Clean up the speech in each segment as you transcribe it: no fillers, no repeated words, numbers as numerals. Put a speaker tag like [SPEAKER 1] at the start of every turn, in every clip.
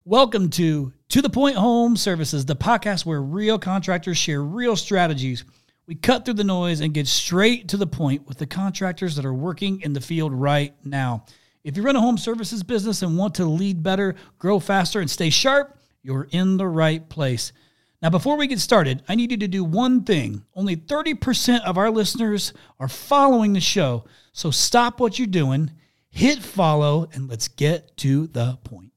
[SPEAKER 1] Welcome to the Point Home Services, the podcast where real contractors share real strategies. We cut through the noise and get straight to the point with the contractors that are working in the field right now. If you run a home services business and want to lead better, grow faster, and stay sharp, you're in the right place. Now, before we get started, I need you to do one thing. Only 30% of our listeners are following the show. So stop what you're doing, hit follow, and let's get to the point.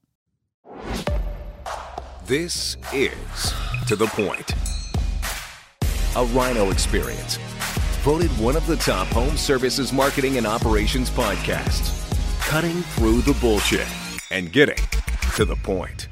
[SPEAKER 2] This is To The Point, a Rhino experience. Voted one of the top home services marketing and operations podcasts. Cutting through the bullshit and getting to the point.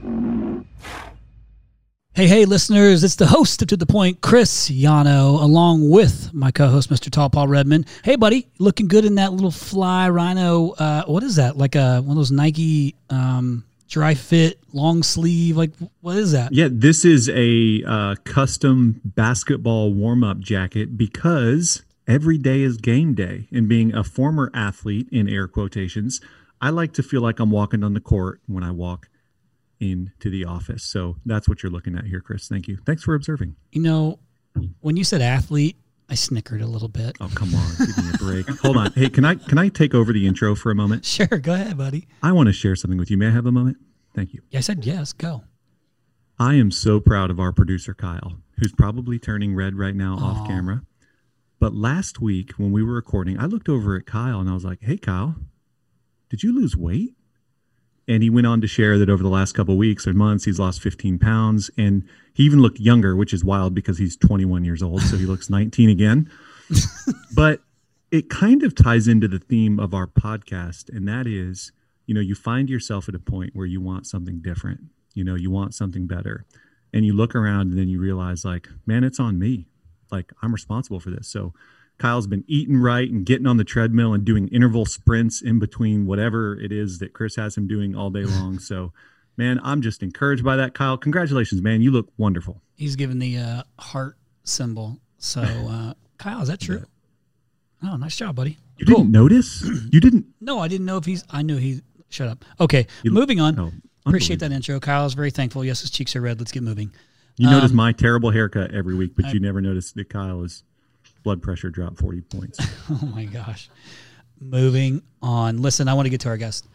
[SPEAKER 1] Hey, listeners, it's the host of To The Point, Chris Yano, along with my co-host, Mr. Tall Paul Redman. Hey, buddy, looking good in that little fly Rhino. What is that? Like one of those Nike dry fit, long sleeve? Like, what is that?
[SPEAKER 3] Yeah, this is a custom basketball warm-up jacket because every day is game day. And being a former athlete, in air quotations, I like to feel like I'm walking on the court when I walk into the office. So that's what you're looking at here, Chris. Thank you. Thanks for observing.
[SPEAKER 1] You know, when you said athlete, I snickered a little bit.
[SPEAKER 3] Oh, come on. Give me a break. Hold on. Hey, can I take over the intro for a moment?
[SPEAKER 1] Sure. Go ahead, buddy.
[SPEAKER 3] I want to share something with you. May I have a moment? Thank you.
[SPEAKER 1] Yeah, I said yes. Go.
[SPEAKER 3] I am so proud of our producer, Kyle, who's probably turning red right now off camera. But last week when we were recording, I looked over at Kyle and I was like, hey, Kyle, did you lose weight? And he went on to share that over the last couple of weeks or months, he's lost 15 pounds. And he even looked younger, which is wild because he's 21 years old. So he looks 19 again. But it kind of ties into the theme of our podcast. And that is, you know, you find yourself at a point where you want something different. You know, you want something better. And you look around and then you realize, like, man, it's on me. Like, I'm responsible for this. So Kyle's been eating right and getting on the treadmill and doing interval sprints in between whatever it is that Chris has him doing all day long. So, man, I'm just encouraged by that, Kyle. Congratulations, man. You look wonderful.
[SPEAKER 1] He's given the heart symbol. So, Kyle, is that true? Yeah. Oh, nice job, buddy.
[SPEAKER 3] You didn't notice? You didn't?
[SPEAKER 1] No, I didn't know if I knew he... Shut up. Okay, moving on. Appreciate that intro. Kyle is very thankful. Yes, his cheeks are red. Let's get moving.
[SPEAKER 3] You notice my terrible haircut every week, but you never notice that Kyle's blood pressure dropped 40 points.
[SPEAKER 1] Oh, my gosh. Moving on. Listen, I want to get to our guest.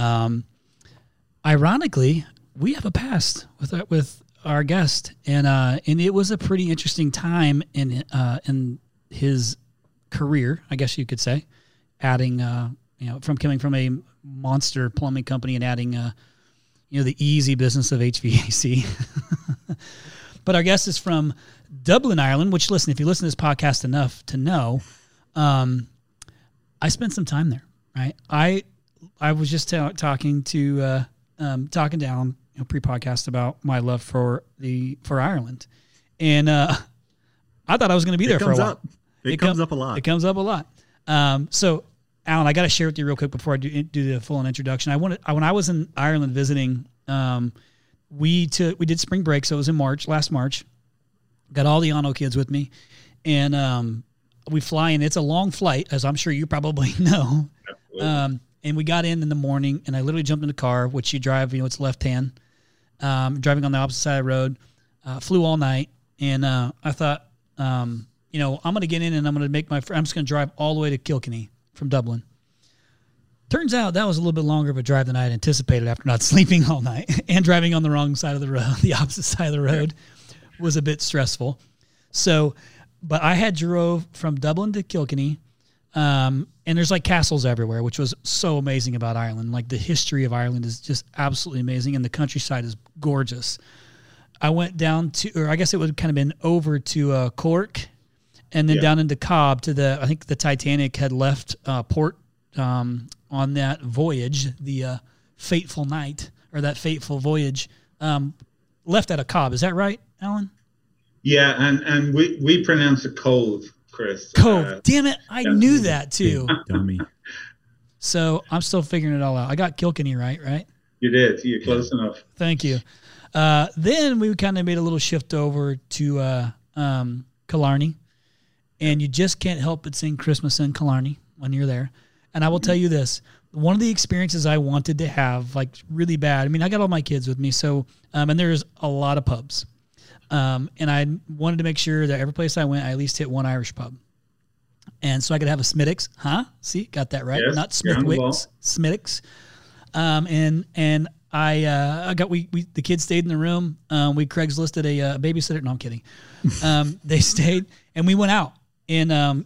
[SPEAKER 1] Ironically, we have a past with our guest, and it was a pretty interesting time in his career, I guess you could say, adding from coming from a monster plumbing company and adding the easy business of HVAC. But our guest is from Dublin, Ireland, which, listen, if you listen to this podcast enough to know, I spent some time there, right? I was just talking down pre-podcast about my love for Ireland. And I thought I was going to be there for a while.
[SPEAKER 3] It comes up a lot.
[SPEAKER 1] It comes up a lot. So, Alan, I got to share with you real quick before I do the full introduction. When I was in Ireland visiting, we did spring break, so it was last March. Got all the Yano kids with me, and we fly in. It's a long flight, as I'm sure you probably know. And we got in the morning, and I literally jumped in the car, which you drive, it's left hand, driving on the opposite side of the road. Flew all night, and I thought, I'm going to get in, and I'm going to I'm just going to drive all the way to Kilkenny from Dublin. Turns out that was a little bit longer of a drive than I had anticipated after not sleeping all night and driving on the wrong side of the road. The opposite side of the road was a bit stressful. So, but I had drove from Dublin to Kilkenny, and there's like castles everywhere, which was so amazing about Ireland. Like the history of Ireland is just absolutely amazing, and the countryside is gorgeous. I went down to, or I guess it would kind of been over to Cork, and then down into Cobb I think the Titanic had left port on that voyage, the fateful night, or that fateful voyage, left out of Cobb. Is that right, Alan?
[SPEAKER 4] Yeah, and we pronounce it Cove, Chris.
[SPEAKER 1] Cove. Damn it. I knew that too.
[SPEAKER 3] Dummy.
[SPEAKER 1] So I'm still figuring it all out. I got Kilkenny right?
[SPEAKER 4] You did. You're close enough.
[SPEAKER 1] Thank you. Then we kind of made a little shift over to Killarney. And you just can't help but sing Christmas in Killarney when you're there. And I will tell you this, one of the experiences I wanted to have, like really bad. I mean, I got all my kids with me, so and there's a lot of pubs, and I wanted to make sure that every place I went, I at least hit one Irish pub, and so I could have a Smittix. See, got that right?
[SPEAKER 4] Yes,
[SPEAKER 1] Not Smithwick's, Smittix. And I got the kids stayed in the room. We Craigslisted a babysitter. No, I'm kidding. They stayed, and we went out in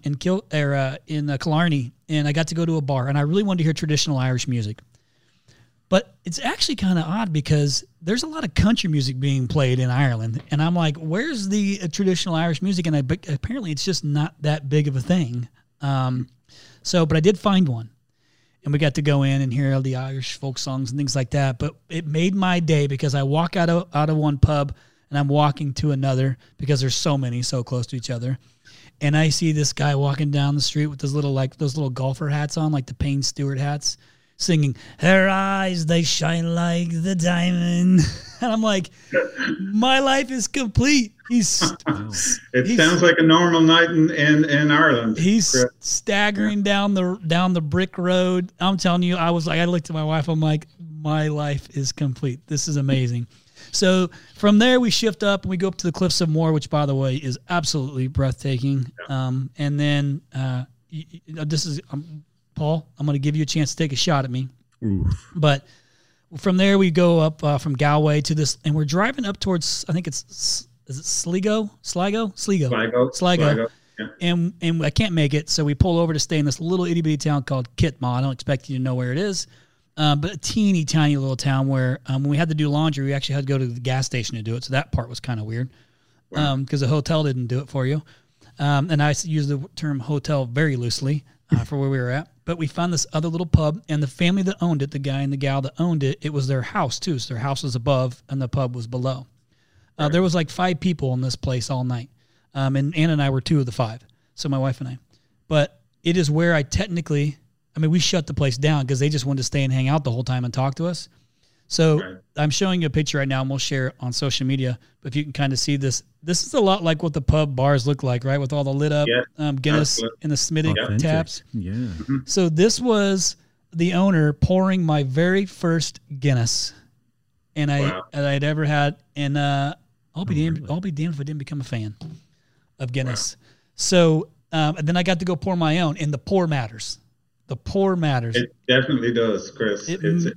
[SPEAKER 1] Killarney, and I got to go to a bar, and I really wanted to hear traditional Irish music. But it's actually kind of odd because there's a lot of country music being played in Ireland, and I'm like, where's the traditional Irish music? And apparently it's just not that big of a thing. But I did find one. And we got to go in and hear all the Irish folk songs and things like that. But it made my day because I walk out of one pub and I'm walking to another because there's so many so close to each other. And I see this guy walking down the street with those little golfer hats on, like the Payne Stewart hats, singing, "Her eyes, they shine like the diamond." And I'm like, my life is complete.
[SPEAKER 4] It sounds like a normal night in Ireland.
[SPEAKER 1] He's staggering down the brick road. I'm telling you, I looked at my wife. I'm like, my life is complete. This is amazing. So from there, we shift up and we go up to the Cliffs of Moher, which, by the way, is absolutely breathtaking. Yeah. And then this is Paul. I'm going to give you a chance to take a shot at me. Oof. But from there, we go up from Galway to this, and we're driving up towards, I think is it Sligo? Sligo. Yeah. And I can't make it, so we pull over to stay in this little itty bitty town called Kitmaw. I don't expect you to know where it is, but a teeny tiny little town where when we had to do laundry, we actually had to go to the gas station to do it. So that part was kind of weird because the hotel didn't do it for you. And I use the term hotel very loosely for where we were at. But we found this other little pub, and the family that owned it, the guy and the gal that owned it, it was their house too. So their house was above, and the pub was below. There was like 5 people in this place all night. And Ann and I were 2 of the 5. So my wife and I. But it is where we shut the place down because they just wanted to stay and hang out the whole time and talk to us. So I'm showing you a picture right now, and we'll share it on social media. But if you can kind of see this, this is a lot like what the pub bars look like, right? With all the lit up Guinness and the Smitty taps. Yeah. Mm-hmm. So this was the owner pouring my very first Guinness, and I'd ever had. And I'll be damned if I didn't become a fan of Guinness. Wow. So and then I got to go pour my own, and the pour matters. The pour matters.
[SPEAKER 4] It definitely does, Chris.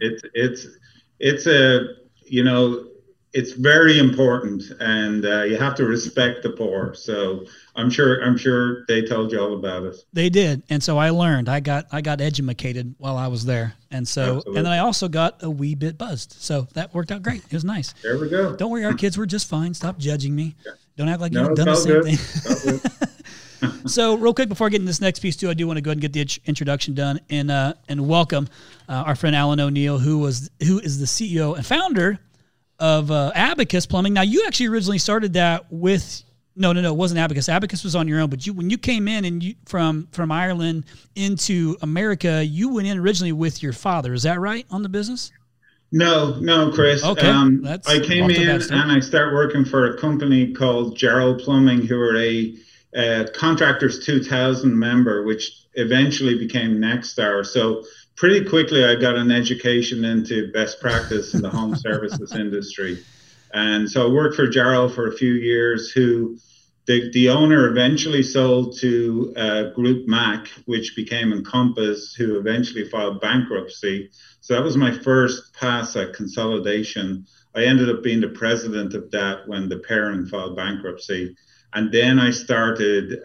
[SPEAKER 4] It's very important, and you have to respect the pour. So I'm sure they told you all about it.
[SPEAKER 1] They did, and so I learned. I got edumacated while I was there, and so Absolutely. And then I also got a wee bit buzzed. So that worked out great. It was nice.
[SPEAKER 4] There we go.
[SPEAKER 1] Don't worry, our kids were just fine. Stop judging me. Yeah. Don't act like you've done the same thing. So real quick before I get into this next piece too, I do want to go ahead and get the introduction done and welcome our friend Alan O'Neill, who is the CEO and founder of Abacus Plumbing. Now, you actually originally started that with no, it wasn't Abacus. Abacus was on your own, but when you came in and from Ireland into America, you went in originally with your father. Is that right on the business?
[SPEAKER 4] No, Chris.
[SPEAKER 1] Okay,
[SPEAKER 4] I came in and I started working for a company called Jarrow Plumbing, who are a Contractors 2000 member, which eventually became Nexstar. So pretty quickly, I got an education into best practice in the home services industry. And so I worked for Jarrow for a few years, who the owner eventually sold to Group Mac, which became Encompass, who eventually filed bankruptcy. So that was my first pass at consolidation. I ended up being the president of that when the parent filed bankruptcy. And then I started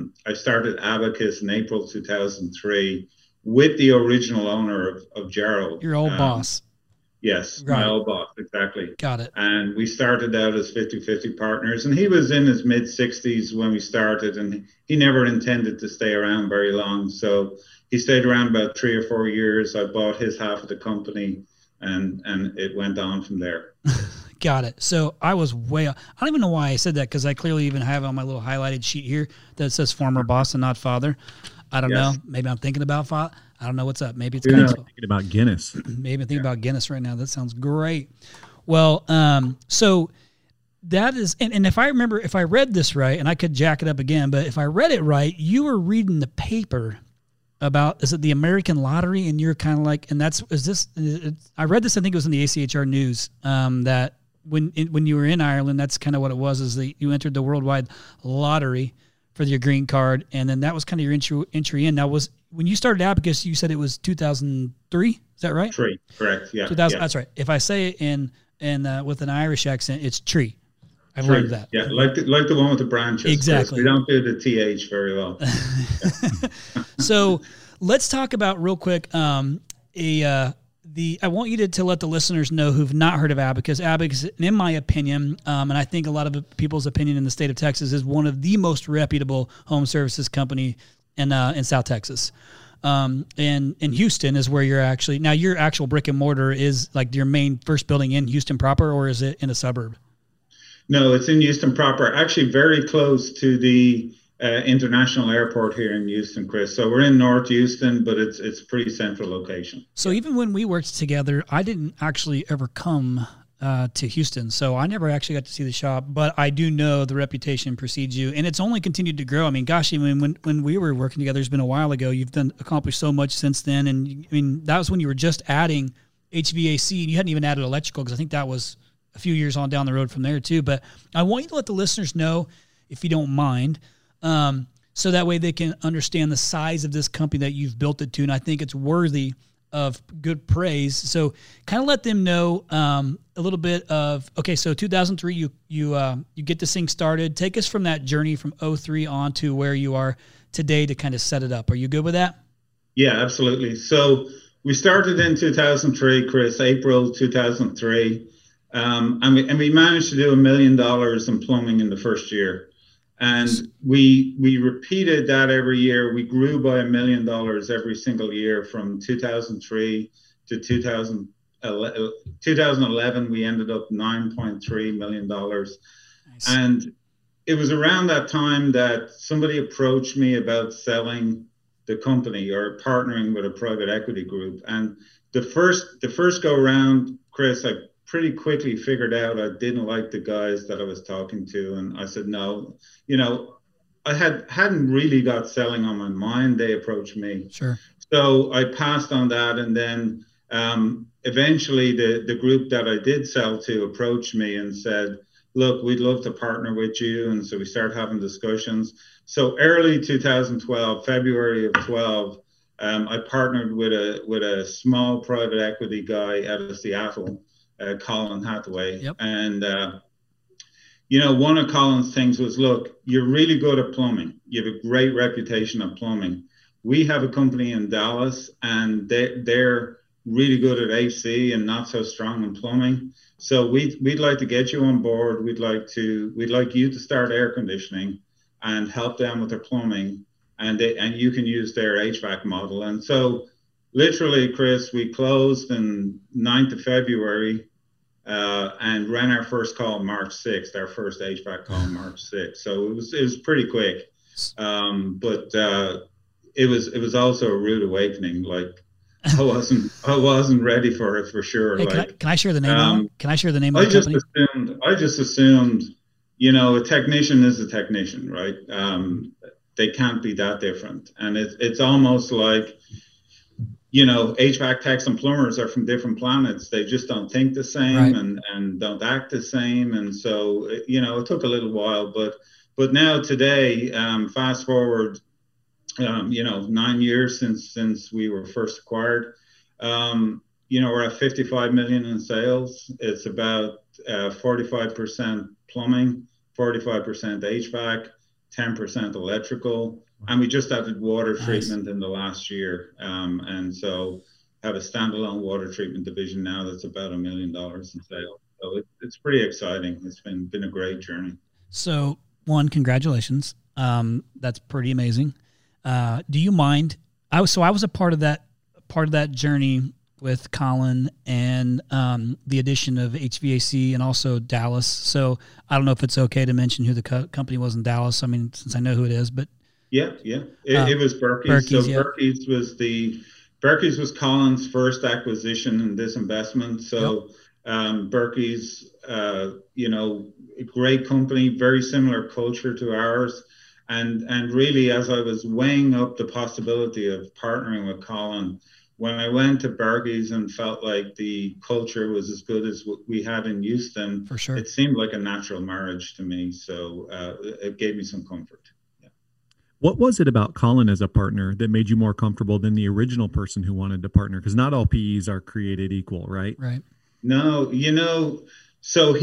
[SPEAKER 4] Abacus in April 2003 with the original owner of Jarrow.
[SPEAKER 1] Your old boss.
[SPEAKER 4] Yes, my old boss, exactly.
[SPEAKER 1] Got it.
[SPEAKER 4] And we started out as 50-50 partners. And he was in his mid-60s when we started, and he never intended to stay around very long. So he stayed around about 3 or 4 years. I bought his half of the company, and it went on from there.
[SPEAKER 1] Got it. So I was I don't even know why I said that, because I clearly even have on my little highlighted sheet here that says former boss and not father. I don't know. Maybe I'm thinking about father. I don't know what's up. Maybe it's
[SPEAKER 3] kind of thinking about Guinness.
[SPEAKER 1] Maybe I'm thinking about Guinness right now. That sounds great. Well, so that is, and if I read this right, and I could jack it up again, but if I read it right, you were reading the paper about, is it the American Lottery? And you're kind of like, and I read this, I think it was in the ACHR news, that when you were in Ireland, that's kind of what it was, is that you entered the worldwide lottery for your green card. And then that was kind of your entry in. Now, when you started Abacus, you said it was 2003. Is that right?
[SPEAKER 4] Tree, correct. Yeah.
[SPEAKER 1] 2000. Yeah. That's right. If I say it in with an Irish accent, it's tree. I've
[SPEAKER 4] Tree.
[SPEAKER 1] learned that.
[SPEAKER 4] Yeah, like the one with the branches.
[SPEAKER 1] Exactly.
[SPEAKER 4] We don't do the TH very well.
[SPEAKER 1] So let's talk about real quick. I want you to let the listeners know who've not heard of Abacus. Abacus, in my opinion, and I think a lot of people's opinion in the state of Texas, is one of the most reputable home services company in South Texas. And in Houston is where you're actually, now your actual brick and mortar is like your main first building in Houston proper, or is it in a suburb?
[SPEAKER 4] No, it's in Houston proper, actually very close to the international airport here in Houston, Chris. So we're in North Houston, but it's a pretty central location.
[SPEAKER 1] So even when we worked together, I didn't actually ever come to Houston. So I never actually got to see the shop, but I do know the reputation precedes you, and it's only continued to grow. I mean, gosh, when we were working together, it's been a while ago. You've accomplished so much since then. And I mean, that was when you were just adding HVAC, and you hadn't even added electrical, because I think that was a few years on down the road from there too. But I want you to let the listeners know, if you don't mind, so that way they can understand the size of this company that you've built it to. And I think it's worthy of good praise. So kind of let them know a little bit of, okay, so 2003, you get this thing started. Take us from that journey from 2003 on to where you are today to kind of set it up. Are you good with that?
[SPEAKER 4] Yeah, absolutely. So we started in 2003, Chris, April 2003. And we managed to do $1 million in plumbing in the first year. And we repeated that every year. We grew by $1 million every single year from 2003 to 2011. We ended up $9.3 million. Nice. And it was around that time that somebody approached me about selling the company or partnering with a private equity group. And the first go around, Chris, I pretty quickly figured out I didn't like the guys that I was talking to. And I said, no, I hadn't really got selling on my mind. They approached me.
[SPEAKER 1] Sure.
[SPEAKER 4] So I passed on that. And then eventually the group that I did sell to approached me and said, look, we'd love to partner with you. And so we started having discussions. So early 2012, February of 12, I partnered with a small private equity guy out of Seattle, Colin Hathaway.
[SPEAKER 1] Yep.
[SPEAKER 4] And, one of Colin's things was, look, you're really good at plumbing. You have a great reputation at plumbing. We have a company in Dallas, and they're really good at AC and not so strong in plumbing. So we'd like to get you on board. We'd like you to start air conditioning and help them with their plumbing, and you can use their HVAC model. And so literally, Chris, we closed on 9th of February and ran our first call March 6th, our first HVAC call March 6th. So it was pretty quick. But it was also a rude awakening. Like, I wasn't ready for it for sure.
[SPEAKER 1] Hey, can I share the name? Can I share the name of the company?
[SPEAKER 4] I just assumed, a technician is a technician, right? They can't be that different. And it's almost like, HVAC techs and plumbers are from different planets. They just don't think the same, right, and don't act the same. And so, it took a little while, but now today, fast forward, 9 years since we were first acquired, we're at 55 million in sales. It's about 45% plumbing, 45% HVAC, 10% electrical. And we just added water treatment in the last year. And so have a standalone water treatment division now that's about $1 million in sales. So it's pretty exciting. It's been a great journey.
[SPEAKER 1] So one, congratulations. That's pretty amazing. Do you mind? I was a part of that journey with Colin and the addition of HVAC and also Dallas. So I don't know if it's okay to mention who the company was in Dallas. I mean, since I know who it is, but
[SPEAKER 4] yeah. It was Berkey's. So yeah. Berkey's was Colin's first acquisition in this investment. So Berkey's, a great company, very similar culture to ours. And really, as I was weighing up the possibility of partnering with Colin, when I went to Bergey's and felt like the culture was as good as what we had in Houston,
[SPEAKER 1] for sure,
[SPEAKER 4] it seemed like a natural marriage to me. So it gave me some comfort. Yeah.
[SPEAKER 3] What was it about Colin as a partner that made you more comfortable than the original person who wanted to partner? Because not all PEs are created equal, right?
[SPEAKER 1] Right.
[SPEAKER 4] No, so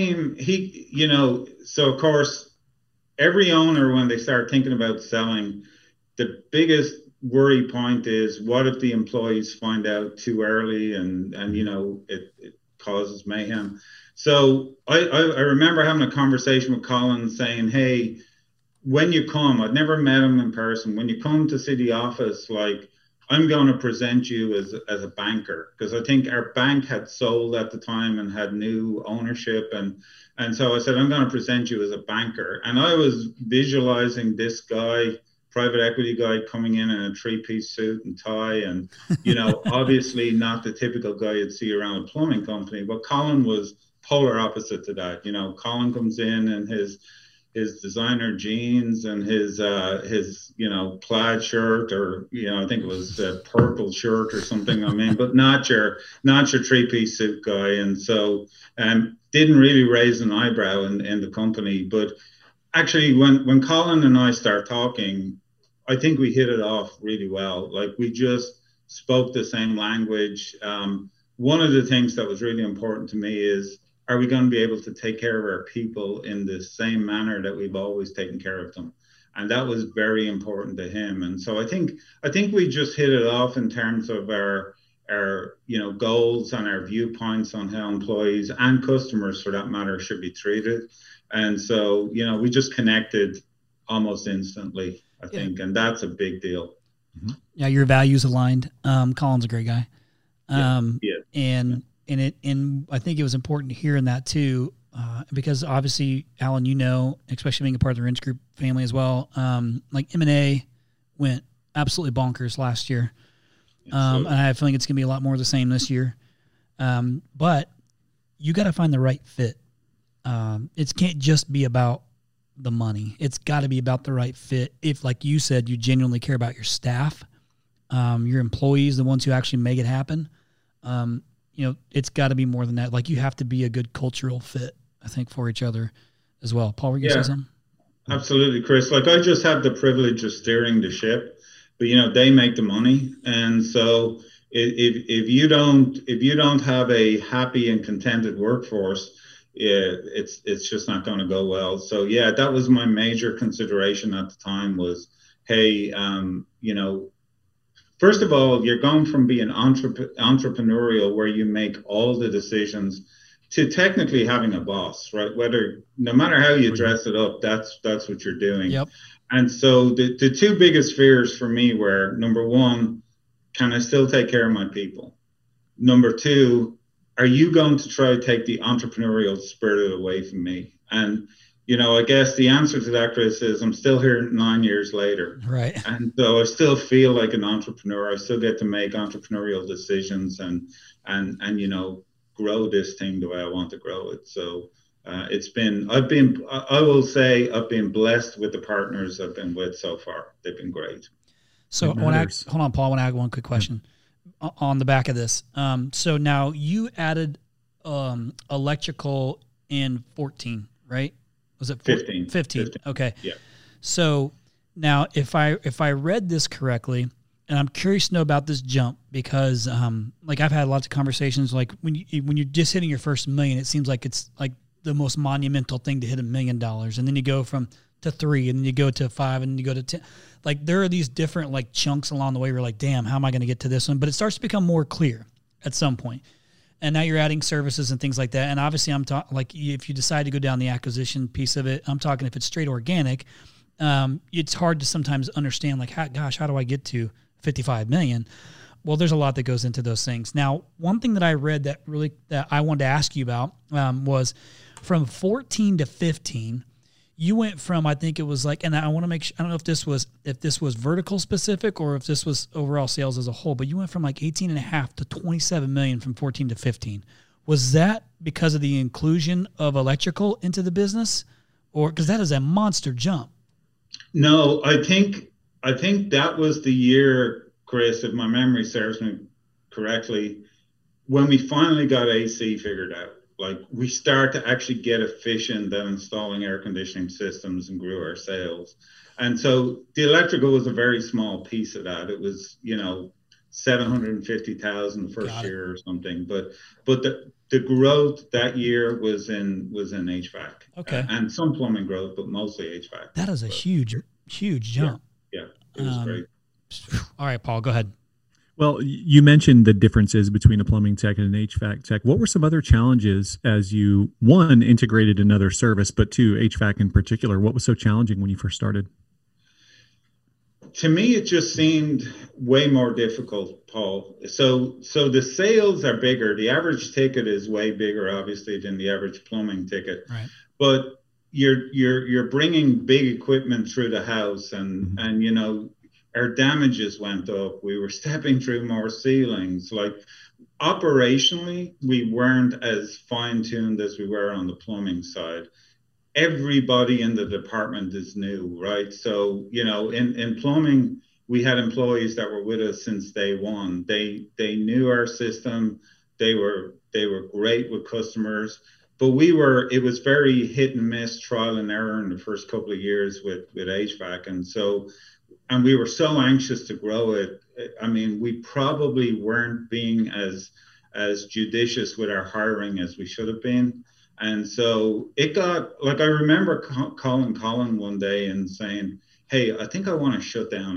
[SPEAKER 4] so of course, every owner, when they start thinking about selling, the biggest worry point is, what if the employees find out too early and it causes mayhem. So I remember having a conversation with Colin saying, hey, when you come, I'd never met him in person, when you come to city office, like, I'm going to present you as a banker, because I think our bank had sold at the time and had new ownership. And so I said, I'm going to present you as a banker. And I was visualizing this guy, private equity guy, coming in a 3-piece suit and tie, and, obviously not the typical guy you'd see around a plumbing company. But Colin was polar opposite to that. Colin comes in his designer jeans and his plaid shirt, or I think it was a purple shirt or something. But not your 3-piece suit guy. And so didn't really raise an eyebrow in the company. But actually, when Colin and I start talking, I think we hit it off really well. Like, we just spoke the same language. One of the things that was really important to me is, are we going to be able to take care of our people in the same manner that we've always taken care of them? And that was very important to him. And so I think we just hit it off in terms of our goals and our viewpoints on how employees and customers, for that matter, should be treated. And so, we just connected almost instantly, I think, and that's a big deal.
[SPEAKER 1] Yeah, your values aligned. Colin's a great guy. And I think it was important to hear in that too, because obviously, Alan, especially being a part of the Wrench Group family as well, like M&A went absolutely bonkers last year. And I have a feeling it's going to be a lot more of the same this year. But you got to find the right fit. It can't just be about the money. It's got to be about the right fit. If, like you said, you genuinely care about your staff, your employees, the ones who actually make it happen, it's got to be more than that. Like, you have to be a good cultural fit, I think, for each other as well. Paul, were you going to say something?
[SPEAKER 4] Absolutely, Chris. Like, I just have the privilege of steering the ship, but they make the money. And so if you don't have a happy and contented workforce, it's just not going to go well. So yeah, that was my major consideration at the time was, hey, first of all, you're going from being entrepreneurial, where you make all the decisions, to technically having a boss, right? No matter how you dress it up, that's what you're doing.
[SPEAKER 1] Yep.
[SPEAKER 4] And so the two biggest fears for me were, number one, can I still take care of my people? Number two, are you going to try to take the entrepreneurial spirit away from me? And I guess the answer to that, Chris, is I'm still here 9 years later.
[SPEAKER 1] Right.
[SPEAKER 4] And so I still feel like an entrepreneur. I still get to make entrepreneurial decisions and grow this thing the way I want to grow it. So I will say I've been blessed with the partners I've been with so far. They've been great.
[SPEAKER 1] So hold on, Paul, I want to add one quick question on the back of this. So now you added electrical in 14, right? Was it
[SPEAKER 4] 15?
[SPEAKER 1] 15. Okay.
[SPEAKER 4] Yeah.
[SPEAKER 1] So now if I read this correctly, and I'm curious to know about this jump, because like, I've had lots of conversations, like when you're just hitting your first $1 million, it seems like it's like the most monumental thing to hit $1 million. And then you go to 3, and then you go to 5, and then you go to 10. Like, there are these different like chunks along the way where you're like, damn, how am I going to get to this one? But it starts to become more clear at some point. And now you're adding services and things like that. And obviously I'm talking, like, if you decide to go down the acquisition piece of it, I'm talking if it's straight organic, it's hard to sometimes understand, like, how do I get to 55 million? Well, there's a lot that goes into those things. Now, one thing that I read that I wanted to ask you about was from 14 to 15, you went from, I think it was like, and I want to make sure, I don't know if this was vertical specific or if this was overall sales as a whole, but you went from like 18.5 to 27 million from 14 to 15. Was that because of the inclusion of electrical into the business, or because that is a monster jump?
[SPEAKER 4] No, I think that was the year, Chris, if my memory serves me correctly, when we finally got AC figured out. Like we start to actually get efficient at installing air conditioning systems and grew our sales. And so the electrical was a very small piece of that. It was, 750,000 first year or something. But the growth that year was in HVAC.
[SPEAKER 1] Okay.
[SPEAKER 4] And some plumbing growth, but mostly HVAC.
[SPEAKER 1] That is a huge jump.
[SPEAKER 4] Yeah, it was great.
[SPEAKER 1] All right, Paul, go ahead.
[SPEAKER 3] Well, you mentioned the differences between a plumbing tech and an HVAC tech. What were some other challenges as you, one, integrated another service, but two, HVAC in particular? What was so challenging when you first started?
[SPEAKER 4] To me, it just seemed way more difficult, Paul. So the sales are bigger. The average ticket is way bigger, obviously, than the average plumbing ticket.
[SPEAKER 1] Right.
[SPEAKER 4] But you're bringing big equipment through the house, and our damages went up. We were stepping through more ceilings. Like operationally, we weren't as fine-tuned as we were on the plumbing side. Everybody in the department is new, right? So, in plumbing, we had employees that were with us since day one. They knew our system. They were great with customers, but it was very hit and miss, trial and error in the first couple of years with HVAC. And we were so anxious to grow it. I mean, we probably weren't being as judicious with our hiring as we should have been. And so it got, like, I remember calling Colin one day and saying, hey, I think I want to shut down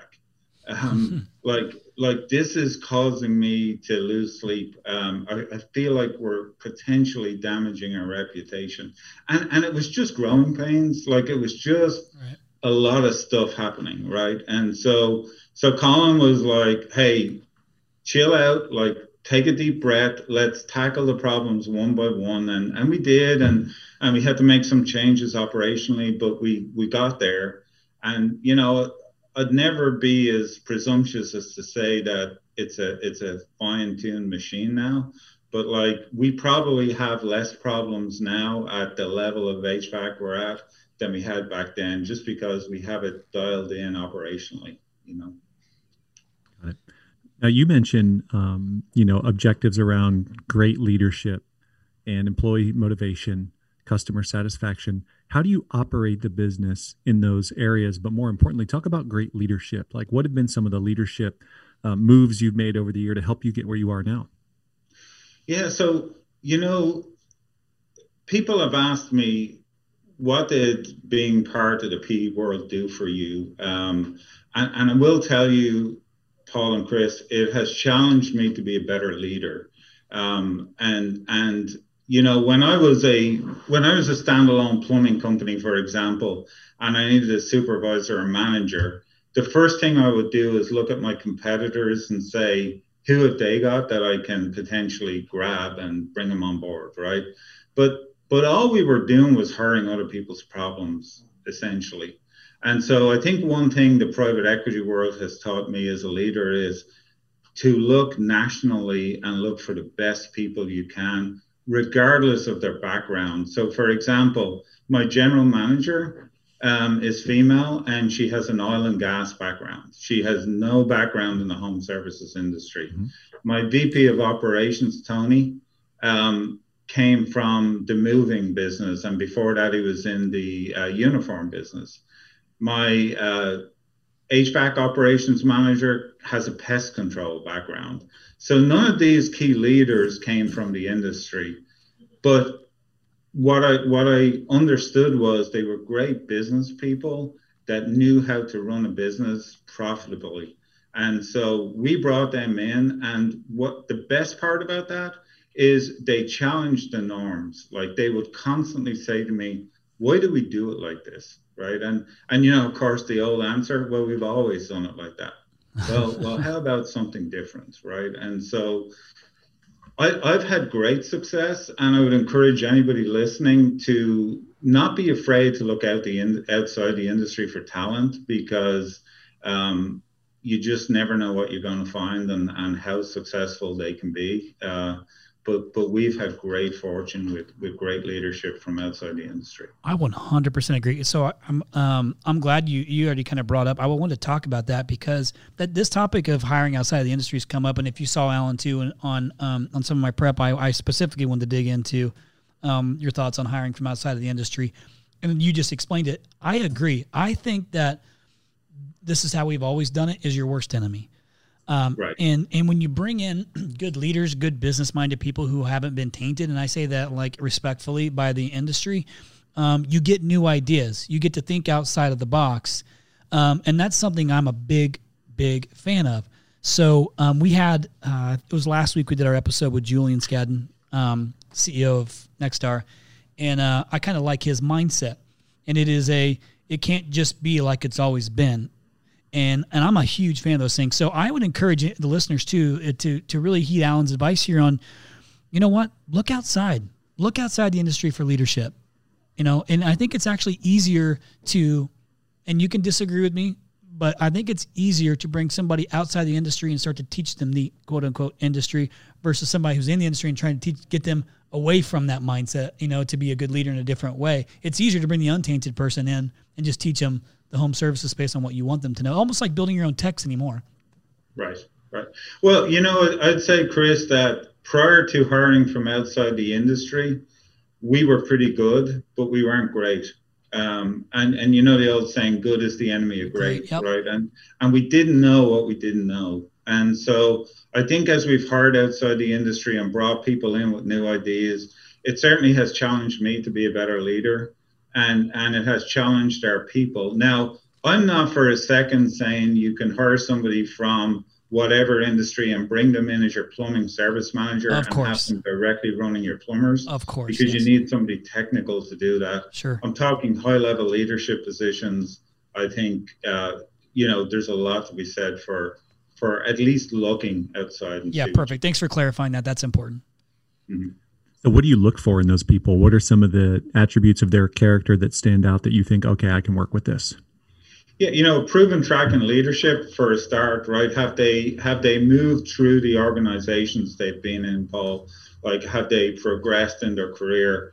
[SPEAKER 4] HVAC. Like this is causing me to lose sleep. I feel like we're potentially damaging our reputation. And it was just growing pains. Like it was just a lot of stuff happening, right? And so Colin was like, hey, chill out, like, take a deep breath. Let's tackle the problems one by one. And we did. And we had to make some changes operationally, but we got there. And, I'd never be as presumptuous as to say that it's a fine-tuned machine now. But like we probably have less problems now at the level of HVAC we're at than we had back then, just because we have it dialed in operationally,
[SPEAKER 3] Got it. Now, you mentioned, objectives around great leadership and employee motivation, customer satisfaction. How do you operate the business in those areas? But more importantly, talk about great leadership. Like, what have been some of the leadership moves you've made over the year to help you get where you are now?
[SPEAKER 4] Yeah, so, people have asked me, what did being part of the PE world do for you? And I will tell you, Paul and Chris, it has challenged me to be a better leader. When I was a standalone plumbing company, for example, and I needed a supervisor or manager, the first thing I would do is look at my competitors and say, who have they got that I can potentially grab and bring them on board, right? But all we were doing was hiring other people's problems, essentially. And so I think one thing the private equity world has taught me as a leader is to look nationally and look for the best people you can, regardless of their background. So, for example, my general manager is female and she has an oil and gas background. She has no background in the home services industry. Mm-hmm. My VP of operations, Tony, came from the moving business, and before that he was in the uniform business. My HVAC operations manager has a pest control background. So none of these key leaders came from the industry, but what I understood was they were great business people that knew how to run a business profitably. And so we brought them in, and what the best part about that is they challenged the norms. Like they would constantly say to me, why do we do it like this? Right. And of course, the old answer, well, we've always done it like that. Well, how about something different? Right. And so I've had great success, and I would encourage anybody listening to not be afraid to look outside the industry for talent, because you just never know what you're going to find and how successful they can be. but we've had great fortune with great leadership from outside the industry.
[SPEAKER 1] I 100% agree. So I'm glad you already kind of brought up. I wanted to talk about that because this topic of hiring outside of the industry has come up. And if you saw Alan too on some of my prep, I specifically wanted to dig into your thoughts on hiring from outside of the industry. And you just explained it. I agree. I think that this is how we've always done it, is your worst enemy.
[SPEAKER 4] Right.
[SPEAKER 1] And when you bring in good leaders, good business-minded people who haven't been tainted, and I say that like respectfully by the industry, you get new ideas. You get to think outside of the box. And that's something I'm a big, big fan of. So we had, it was last week we did our episode with Julian Skadden, CEO of Nexstar. And I kind of like his mindset. And it can't just be like it's always been. And I'm a huge fan of those things. So I would encourage the listeners too to really heed Alan's advice here on, you know what, look outside the industry for leadership, and I think it's actually easier to, and you can disagree with me, but I think it's easier to bring somebody outside the industry and start to teach them the quote unquote industry versus somebody who's in the industry and trying to get them away from that mindset, to be a good leader in a different way. It's easier to bring the untainted person in and just teach them the home services based on what you want them to know, almost like building your own techs anymore.
[SPEAKER 4] Right. Well, I'd say, Chris, that prior to hiring from outside the industry, we were pretty good, but we weren't great. And the old saying, good is the enemy of great,
[SPEAKER 1] yep.
[SPEAKER 4] Right? And we didn't know what we didn't know. And so I think as we've hired outside the industry and brought people in with new ideas, it certainly has challenged me to be a better leader. And it has challenged our people. Now, I'm not for a second saying you can hire somebody from whatever industry and bring them in as your plumbing service manager and have them directly running your plumbers.
[SPEAKER 1] Of course.
[SPEAKER 4] Because you need somebody technical to do that.
[SPEAKER 1] Sure.
[SPEAKER 4] I'm talking high-level leadership positions. I think, there's a lot to be said for at least looking outside.
[SPEAKER 1] Yeah, perfect. Thanks for clarifying that. That's important.
[SPEAKER 4] Mm-hmm.
[SPEAKER 3] So what do you look for in those people? What are some of the attributes of their character that stand out that you think, okay, I can work with this?
[SPEAKER 4] Yeah, proven track and leadership for a start, right? Have they moved through the organizations they've been in, Paul? Like, have they progressed in their career?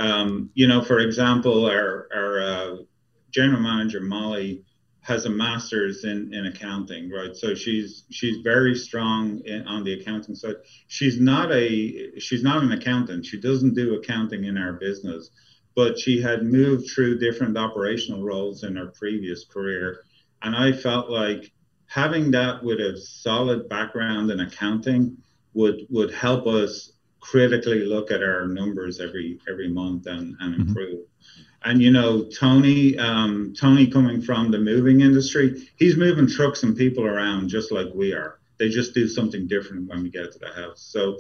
[SPEAKER 4] For example, our general manager, Molly, has a master's in accounting, right? So she's very strong on the accounting side. She's not an accountant. She doesn't do accounting in our business, but she had moved through different operational roles in her previous career. And I felt like having that with a solid background in accounting would help us critically look at our numbers every month and improve. And, Tony coming from the moving industry, he's moving trucks and people around just like we are. They just do something different when we get to the house. So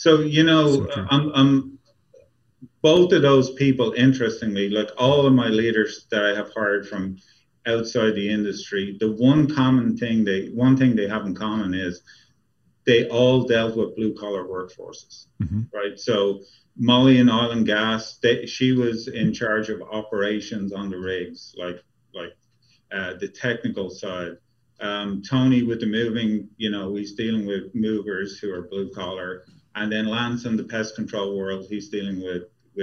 [SPEAKER 4] I'm both of those people, interestingly, like all of my leaders that I have hired from outside the industry, the one thing they have in common is they all dealt with blue collar workforces, right? So Molly in oil and gas, she was in charge of operations on the rigs, like the technical side. Tony with the moving, he's dealing with movers who are blue collar, and then Lance in the pest control world, he's dealing with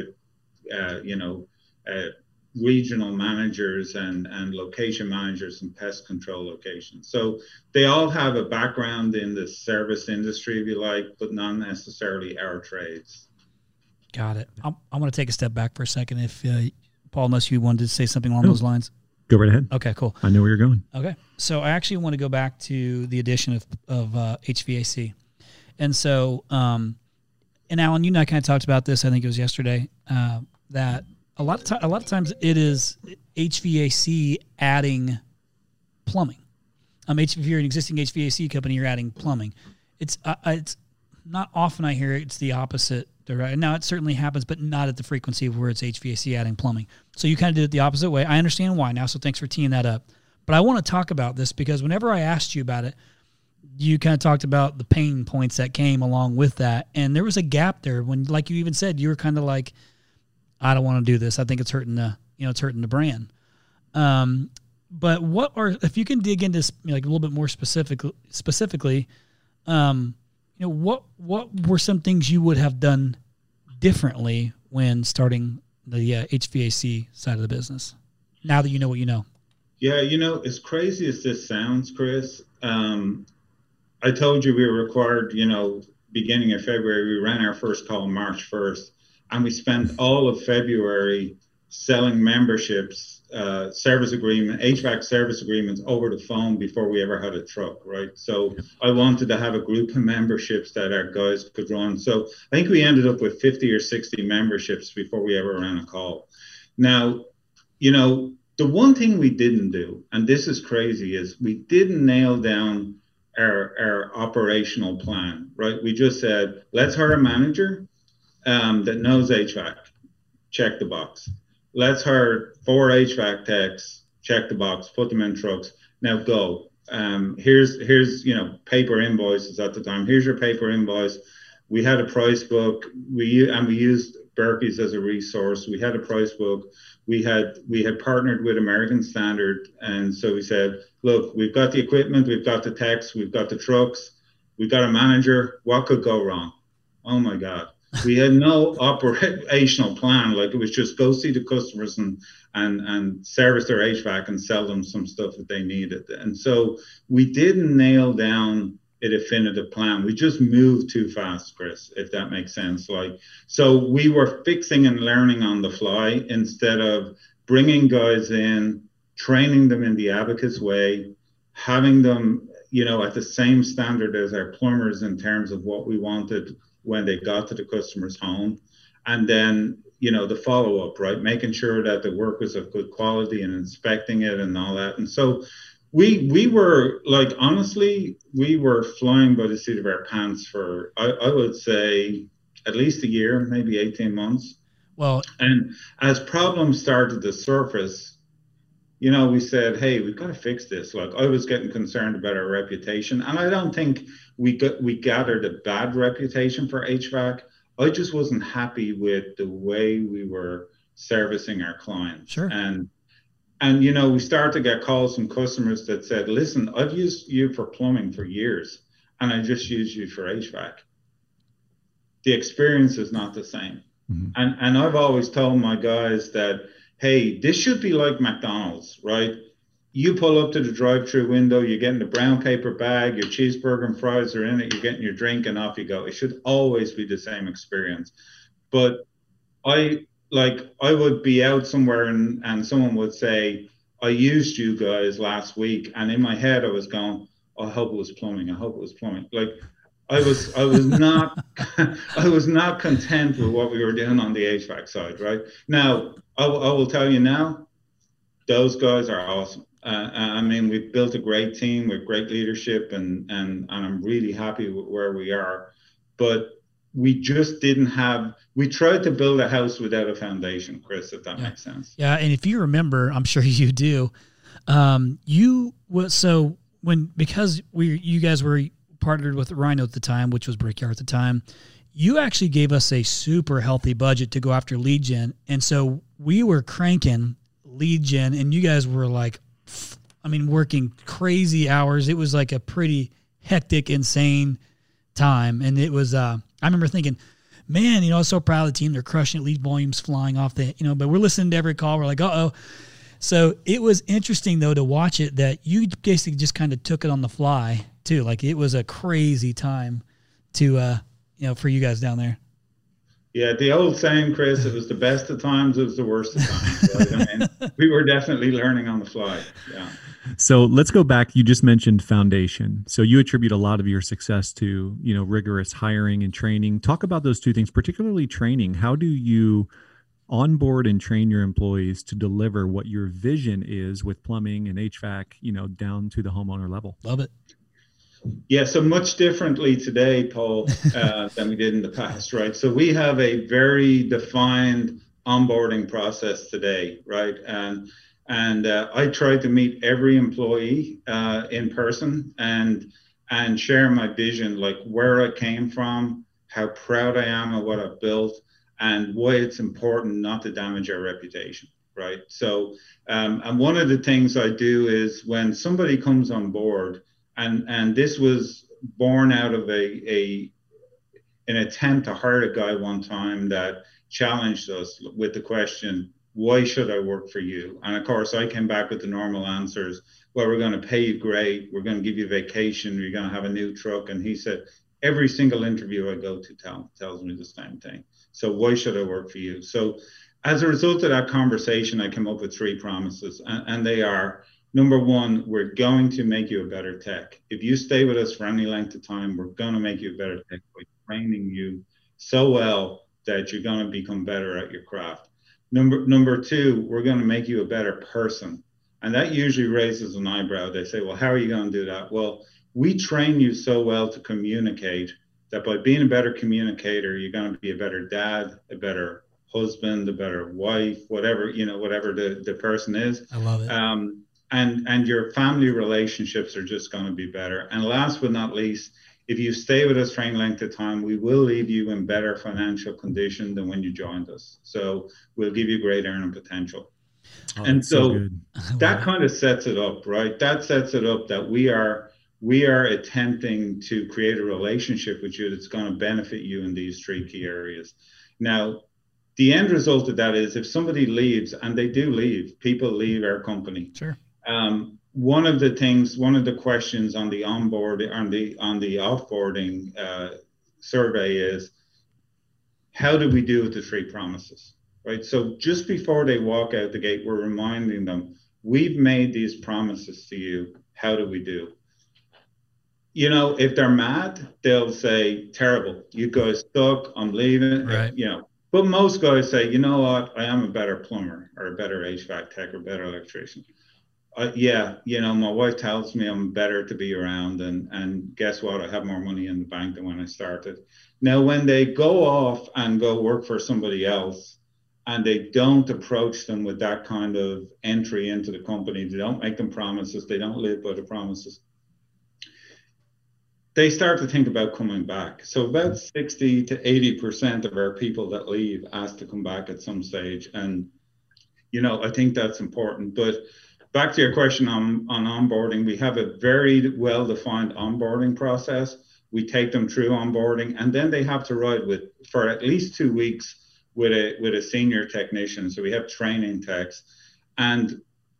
[SPEAKER 4] regional managers and location managers and pest control locations. So they all have a background in the service industry, if you like, but not necessarily our trades.
[SPEAKER 1] Got it. I want to take a step back for a second. If Paul, unless you wanted to say something along those lines.
[SPEAKER 3] Go right ahead.
[SPEAKER 1] Okay, cool.
[SPEAKER 3] I know where you're going.
[SPEAKER 1] Okay. So I actually want to go back to the addition of HVAC. And so, and Alan, you and I kind of talked about this, I think it was yesterday, that a lot of times it is HVAC adding plumbing. If you're an existing HVAC company, you're adding plumbing. It's not often I hear it's the opposite. Now it certainly happens, but not at the frequency of where it's HVAC adding plumbing. So you kind of did it the opposite way. I understand why now, so thanks for teeing that up. But I want to talk about this because whenever I asked you about it, you kind of talked about the pain points that came along with that. And there was a gap there when, like you even said, you were kind of like, I don't want to do this. I think it's hurting the brand. But if you can dig into like a little bit more specifically, what were some things you would have done differently when starting the HVAC side of the business, now that you know what you know?
[SPEAKER 4] Yeah, as crazy as this sounds, Chris, I told you we were required, beginning of February, we ran our first call March 1st, and we spent all of February selling memberships, HVAC service agreements over the phone before we ever had a truck, right? So I wanted to have a group of memberships that our guys could run. So I think we ended up with 50 or 60 memberships before we ever ran a call. Now, the one thing we didn't do, and this is crazy, is we didn't nail down our operational plan, right? We just said, let's hire a manager that knows HVAC, check the box. Let's hire 4 HVAC techs, check the box, put them in trucks. Now go. Here's paper invoices at the time. Here's your paper invoice. We had a price book. We used Berkey's as a resource. We had a price book. We had partnered with American Standard, and so we said, look, we've got the equipment, we've got the techs, we've got the trucks, we've got a manager. What could go wrong? Oh my God. We had no operational plan. Like, it was just go see the customers and service their HVAC and sell them some stuff that they needed. And so we didn't nail down a definitive plan. We just moved too fast, Chris, if that makes sense. So we were fixing and learning on the fly instead of bringing guys in, training them in the Abacus way, having them, at the same standard as our plumbers in terms of what we wanted when they got to the customer's home. And then, the follow-up, right? Making sure that the work was of good quality and inspecting it and all that. And so we were, honestly, we were flying by the seat of our pants for, I would say, at least a year, maybe 18 months.
[SPEAKER 1] Well,
[SPEAKER 4] and as problems started to surface, we said, hey, we've got to fix this. I was getting concerned about our reputation, and I don't think we gathered a bad reputation for HVAC. I just wasn't happy with the way we were servicing our clients.
[SPEAKER 1] Sure.
[SPEAKER 4] And we started to get calls from customers that said, listen, I've used you for plumbing for years, and I just use you for HVAC. The experience is not the same. Mm-hmm. And I've always told my guys that, hey, this should be like McDonald's, right? You pull up to the drive-through window, you're getting the brown paper bag, your cheeseburger and fries are in it, you're getting your drink, and off you go. It should always be the same experience. But I would be out somewhere and someone would say, I used you guys last week, and in my head I was going, I hope it was plumbing. I hope it was plumbing. I was not I was not content with what we were doing on the HVAC side, right? Now, I will tell you now, those guys are awesome. We've built a great team with great leadership, and I'm really happy with where we are. But we just we tried to build a house without a foundation, Chris, if that makes sense.
[SPEAKER 1] Yeah, and if you remember, I'm sure you do, you guys were partnered with Rhino at the time, which was Brickyard at the time, you actually gave us a super healthy budget to go after lead gen. And so we were cranking lead gen, and you guys were working crazy hours. It was like a pretty hectic, insane time. And it was, I remember thinking, man, I was so proud of the team. They're crushing it, lead volumes flying off but we're listening to every call. We're like, uh-oh. So it was interesting, though, to watch it, that you basically just kind of took it on the fly, too. It was a crazy time to, for you guys down there.
[SPEAKER 4] Yeah, the old saying, Chris, it was the best of times, it was the worst of times. Right? We were definitely learning on the fly. Yeah.
[SPEAKER 3] So let's go back. You just mentioned foundation. So you attribute a lot of your success to, rigorous hiring and training. Talk about those two things, particularly training. How do you onboard and train your employees to deliver what your vision is with plumbing and HVAC, down to the homeowner level?
[SPEAKER 1] Love it.
[SPEAKER 4] Yeah, so much differently today, Paul, than we did in the past, right? So we have a very defined onboarding process today, right? And I try to meet every employee in person and share my vision, where I came from, how proud I am of what I've built, and why it's important not to damage our reputation, right? So, and one of the things I do is when somebody comes on board, and this was born out of an attempt to hire a guy one time that challenged us with the question, why should I work for you? And of course, I came back with the normal answers. Well, we're going to pay you great. We're going to give you vacation. You're going to have a new truck. And he said, every single interview I go to tells me the same thing. So why should I work for you? So as a result of that conversation, I came up with 3 promises. And they are, number 1, we're going to make you a better tech. If you stay with us for any length of time, we're going to make you a better tech by training you so well that you're going to become better at your craft. Number 2, we're going to make you a better person. And that usually raises an eyebrow. They say, well, how are you going to do that? Well, we train you so well to communicate that by being a better communicator, you're going to be a better dad, a better husband, a better wife, whatever the person is.
[SPEAKER 1] I love it.
[SPEAKER 4] And your family relationships are just going to be better. And last but not least, if you stay with us for any length of time, we will leave you in better financial condition than when you joined us. So we'll give you great earning potential.
[SPEAKER 3] Oh,
[SPEAKER 4] and so that
[SPEAKER 1] it.
[SPEAKER 4] kind of sets it up, right? That sets it up that we are attempting to create a relationship with you that's going to benefit you in these 3 key areas. Now, the end result of that is if somebody leaves, and they do leave, people leave our company.
[SPEAKER 1] Sure.
[SPEAKER 4] One of the questions on the offboarding survey is, how do we do with the 3 promises? Right. So just before they walk out the gate, we're reminding them, we've made these promises to you. How do we do? You know, if they're mad, they'll say, terrible, you guys suck, I'm leaving.
[SPEAKER 1] Right.
[SPEAKER 4] You know, but most guys say, you know what, I am a better plumber or a better HVAC tech or better electrician. Yeah, you know, my wife tells me I'm better to be around, and guess what? I have more money in the bank than when I started. Now, when they go off and go work for somebody else, and they don't approach them with that kind of entry into the company, they don't make them promises, they don't live by the promises, they start to think about coming back. So about 60 to 80% of our people that leave ask to come back at some stage. And, you know, I think that's important. But back to your question on onboarding, we have a very well-defined onboarding process. We take them through onboarding, and then they have to ride for at least 2 weeks with a senior technician. So we have training techs, and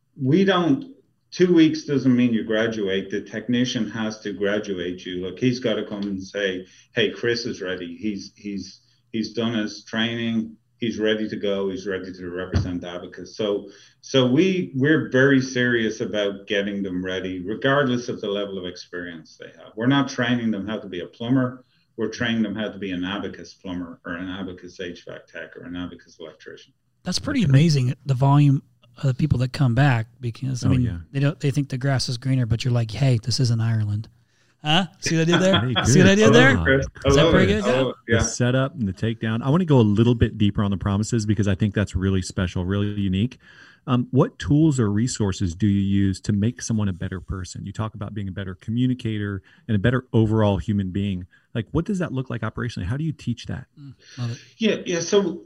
[SPEAKER 4] 2 weeks doesn't mean you graduate. The technician has to graduate you. Like, he's got to come and say, hey, Chris is ready. He's done his training. He's ready to go. He's ready to represent Abacus. So we're very serious about getting them ready, regardless of the level of experience they have. We're not training them how to be a plumber. We're training them how to be an Abacus plumber or an Abacus HVAC tech or an Abacus electrician.
[SPEAKER 1] That's pretty amazing, the volume of the people that come back, because they think the grass is greener, but you're like, hey, this isn't Ireland. Huh? See what I did there?
[SPEAKER 3] Hey,
[SPEAKER 1] see what I did there? Is that pretty good?
[SPEAKER 3] Yeah. The setup and the takedown. I want to go a little bit deeper on the promises because I think that's really special, really unique. What tools or resources do you use to make someone a better person? You talk about being a better communicator and a better overall human being. Like, what does that look like operationally? How do you teach that?
[SPEAKER 4] Yeah. So,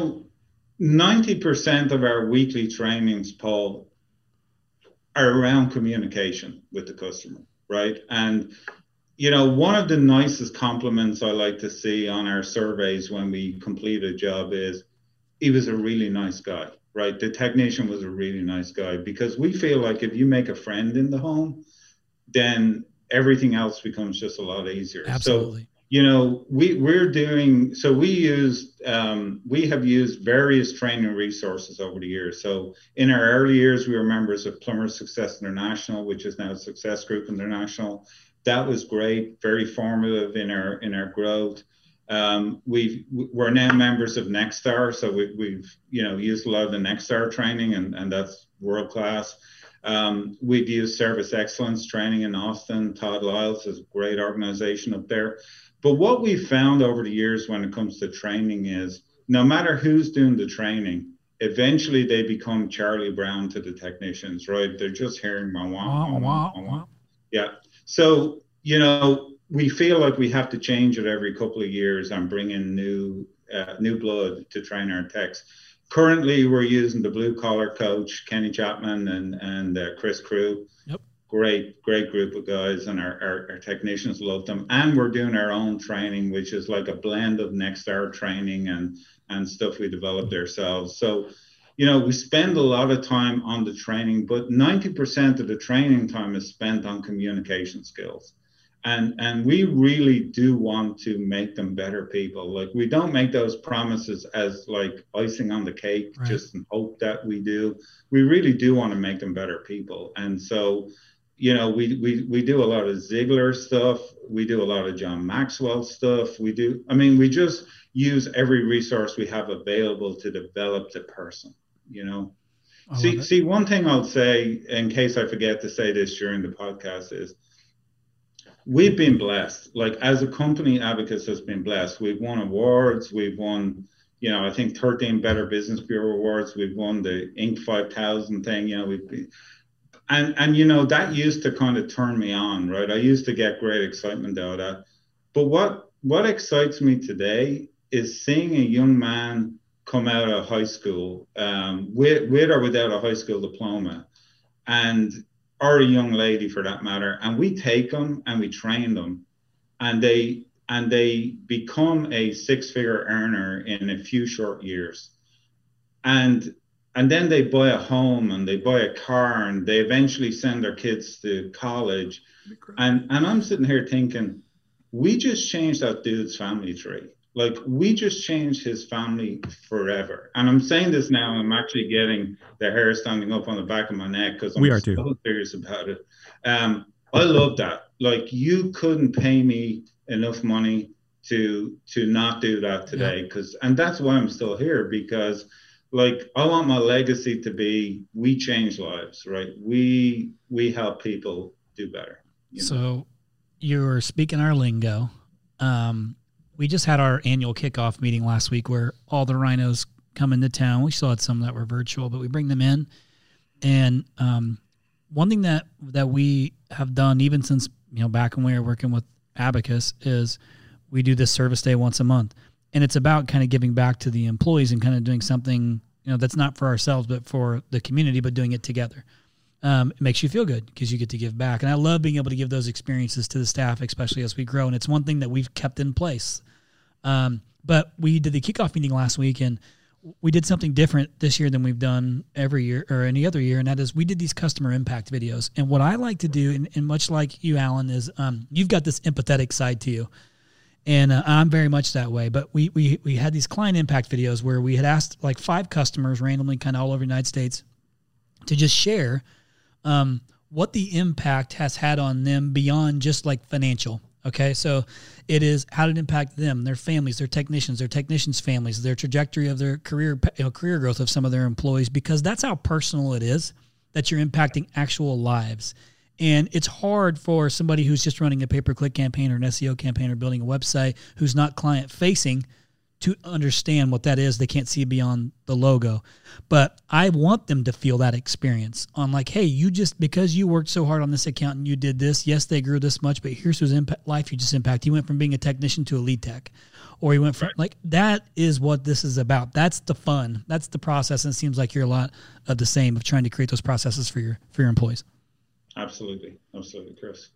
[SPEAKER 4] 90% of our weekly trainings, Paul, are around communication with the customer, right? And, one of the nicest compliments I like to see on our surveys when we complete a job is, he was a really nice guy, right? The technician was a really nice guy, because we feel like if you make a friend in the home, then everything else becomes just a lot easier.
[SPEAKER 1] Absolutely.
[SPEAKER 4] So, we have used various training resources over the years. So in our early years, we were members of Plumbers Success International, which is now Success Group International. That was great, very formative in our growth. We're now members of Nexstar, so we've used a lot of the Nexstar training, and that's world class. We've used Service Excellence training in Austin. Todd Lyles is a great organization up there. But what we've found over the years when it comes to training is, no matter who's doing the training, eventually they become Charlie Brown to the technicians, right? They're just hearing wah, wah, wah, wah, wah. Yeah. So, we feel like we have to change it every couple of years and bring in new blood to train our techs. Currently, we're using the blue collar coach, Kenny Chapman and Chris Crew.
[SPEAKER 1] Yep.
[SPEAKER 4] great group of guys, and our technicians love them. And we're doing our own training, which is like a blend of Nexstar training and stuff we developed ourselves. So, you know, we spend a lot of time on the training, but 90% of the training time is spent on communication skills. And we really do want to make them better people. Like, we don't make those promises as like icing on the cake, right, just in hope that we do. We really do want to make them better people. And so, you know, we do a lot of Ziegler stuff. We do a lot of John Maxwell stuff. We just use every resource we have available to develop the person, you know. See, one thing I'll say, in case I forget to say this during the podcast, is we've been blessed. Like, as a company, Abacus has been blessed. We've won awards. We've won, you know, I think 13 Better Business Bureau awards. We've won the Inc. 5000 thing. You know, and you know, that used to kind of turn me on, right? I used to get great excitement out of that. But what excites me today is seeing a young man come out of high school with or without a high school diploma, or a young lady for that matter, and we take them and we train them, and they become a six-figure earner in a few short years, and then they buy a home and they buy a car and they eventually send their kids to college, and I'm sitting here thinking, we just changed that dude's family tree. Like, we just changed his family forever. And I'm saying this now, I'm actually getting the hair standing up on the back of my neck because I'm so serious about it. I love that. Like, you couldn't pay me enough money to not do that today. And that's why I'm still here, because, like, I want my legacy to be, we change lives, right? We help people do better.
[SPEAKER 1] So you're speaking our lingo. We just had our annual kickoff meeting last week where all the rhinos come into town. We still had some that were virtual, but we bring them in. And one thing that we have done, even since, you know, back when we were working with Abacus, is we do this service day once a month. And it's about kind of giving back to the employees and kind of doing something, you know, that's not for ourselves, but for the community, but doing it together. It makes you feel good because you get to give back. And I love being able to give those experiences to the staff, especially as we grow. And it's one thing that we've kept in place. But we did the kickoff meeting last week, and we did something different this year than we've done every year or any other year. And that is, we did these customer impact videos. And what I like to do, and much like you, Alan, is you've got this empathetic side to you. And I'm very much that way. But we had these client impact videos where we had asked like 5 customers randomly kind of all over the United States to just share what the impact has had on them beyond just like financial. Okay, so it is how did it impact them, their families, their technicians' families, their trajectory of their career growth of some of their employees, because that's how personal it is that you're impacting actual lives. And it's hard for somebody who's just running a pay-per-click campaign or an SEO campaign or building a website who's not client-facing to understand what that is. They can't see beyond the logo. But I want them to feel that experience on like, hey, you just, because you worked so hard on this account and you did this, yes, they grew this much, but here's whose life you just impacted. He went from being a technician to a lead tech. Or he went from, like, that is what this is about. That's the fun. That's the process. And it seems like you're a lot of the same of trying to create those processes for your employees.
[SPEAKER 4] Absolutely, Chris.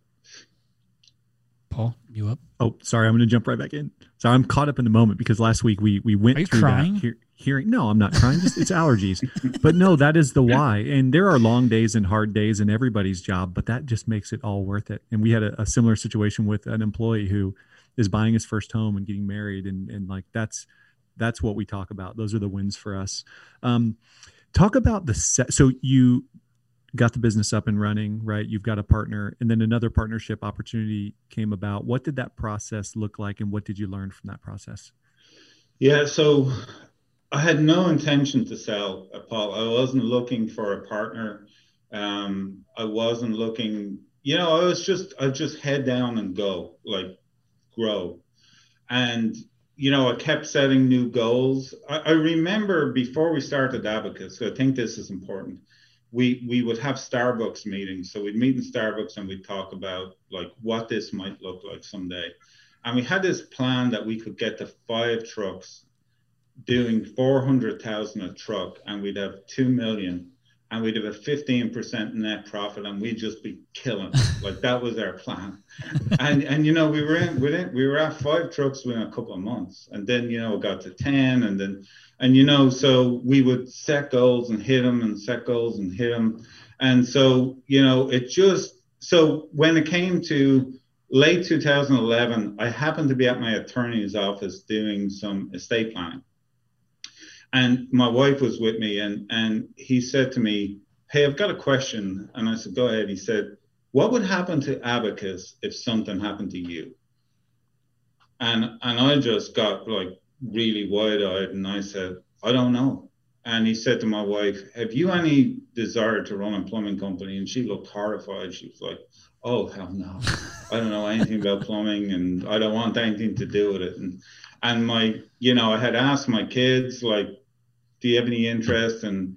[SPEAKER 1] Paul, you up?
[SPEAKER 3] Oh, sorry. I'm going to jump right back in. So I'm caught up in the moment because last week we went through
[SPEAKER 1] crying?
[SPEAKER 3] that hearing. No, I'm not crying. Just, it's allergies. But no, that is the why. And there are long days and hard days in everybody's job, but that just makes it all worth it. And we had a similar situation with an employee who is buying his first home and getting married. And like, that's what we talk about. Those are the wins for us. Talk about so you got the business up and running, right? You've got a partner, and then another partnership opportunity came about. What did that process look like, and what did you learn from that process?
[SPEAKER 4] Yeah, so I had no intention to sell, Paul. I wasn't looking for a partner. I wasn't looking, I was just head down and go, like grow. And, I kept setting new goals. I remember before we started Abacus, so I think this is important. We would have Starbucks meetings. So we'd meet in Starbucks and we'd talk about like what this might look like someday. And we had this plan that we could get to 5 trucks doing 400,000 a truck, and we'd have 2 million. and we'd have a 15% net profit, and we'd just be killing it. Like, that was our plan. And you know, we were at 5 trucks within a couple of months, and then, you know, it got to 10, and you know, so we would set goals and hit them, and set goals and hit them. And so, you know, so when it came to late 2011, I happened to be at my attorney's office doing some estate planning. And my wife was with me, and he said to me, "Hey, I've got a question." And I said, "Go ahead." He said, "What would happen to Abacus if something happened to you?" And I just got like really wide-eyed, and I said, "I don't know." And he said to my wife, "Have you any desire to run a plumbing company?" And she looked horrified. She was like, "Oh, hell no. I don't know anything about plumbing, and I don't want anything to do with it." And my, you know, I had asked my kids, like, "Do you have any interest?" And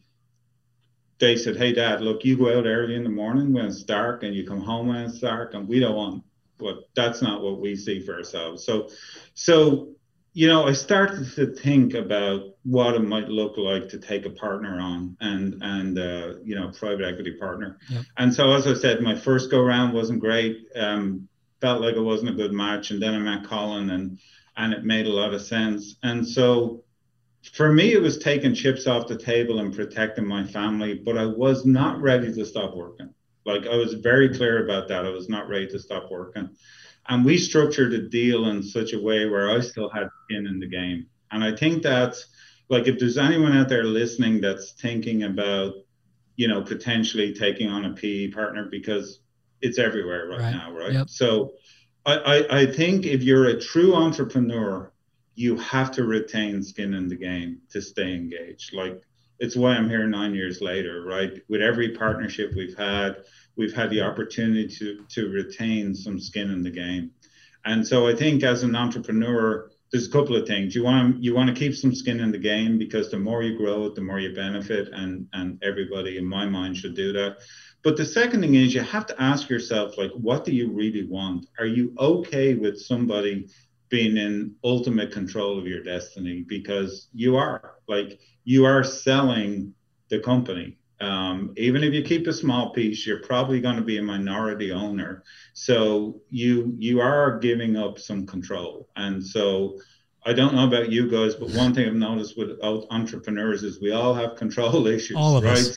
[SPEAKER 4] they said, "Hey, Dad, look, you go out early in the morning when it's dark, and you come home when it's dark, and we don't want, but that's not what we see for ourselves." So, you know, I started to think about what it might look like to take a partner on, and you know, private equity partner. Yep. And so, as I said, my first go round wasn't great. Felt like it wasn't a good match. And then I met Colin, and it made a lot of sense. And so for me, it was taking chips off the table and protecting my family, but I was not ready to stop working. Like, I was very clear about that. I was not ready to stop working. And we structured a deal in such a way where I still had skin in the game. And I think that's, like, if there's anyone out there listening that's thinking about, you know, potentially taking on a PE partner, because it's everywhere right now, right? Yep. So I think if you're a true entrepreneur, you have to retain skin in the game to stay engaged. Like, it's why I'm here 9 years later, right? With every partnership we've had the opportunity to retain some skin in the game. And so I think as an entrepreneur, there's a couple of things. You want to keep some skin in the game, because the more you grow, the more you benefit, and everybody in my mind should do that. But the second thing is, you have to ask yourself, like, what do you really want? Are you okay with somebody being in ultimate control of your destiny? Because you are selling the company. Even if you keep a small piece, you're probably going to be a minority owner. So you are giving up some control. And so I don't know about you guys, but one thing I've noticed with entrepreneurs is we all have control issues, all of right? Us.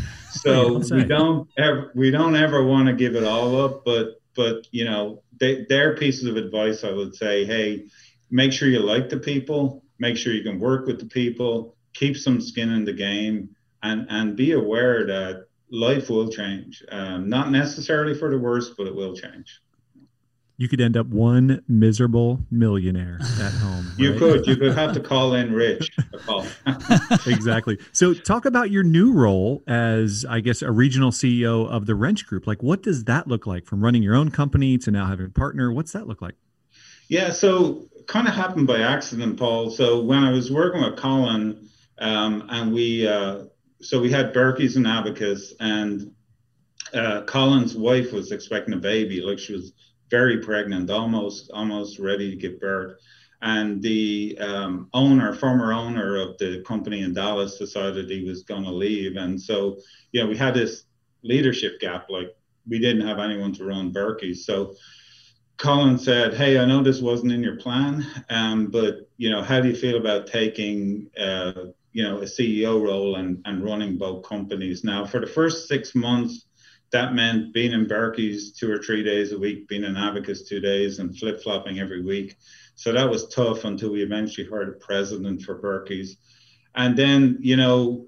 [SPEAKER 4] So we don't ever want to give it all up, but you know, their pieces of advice, I would say, hey, make sure you like the people, make sure you can work with the people, keep some skin in the game, and be aware that life will change. Not necessarily for the worse, but it will change.
[SPEAKER 3] You could end up one miserable millionaire at home. Right?
[SPEAKER 4] You could have to call in rich.
[SPEAKER 3] Exactly. So talk about your new role as, I guess, a regional CEO of the Wrench Group. Like, what does that look like, from running your own company to now having a partner? What's that look like?
[SPEAKER 4] Yeah, so kind of happened by accident, Paul. So when I was working with Colin, and we had Berkey's and Abacus, and Colin's wife was expecting a baby. Like, she was very pregnant, almost ready to give birth. And the former owner of the company in Dallas, decided he was going to leave. And so, you know, we had this leadership gap. Like, we didn't have anyone to run Berkey. So Colin said, "Hey, I know this wasn't in your plan, but, you know, how do you feel about taking, you know, a CEO role and running both companies?" Now, for the first 6 months, that meant being in Berkey's 2 or 3 days a week, being in Abacus 2 days, and flip-flopping every week. So that was tough until we eventually hired a president for Berkey's. And then, you know,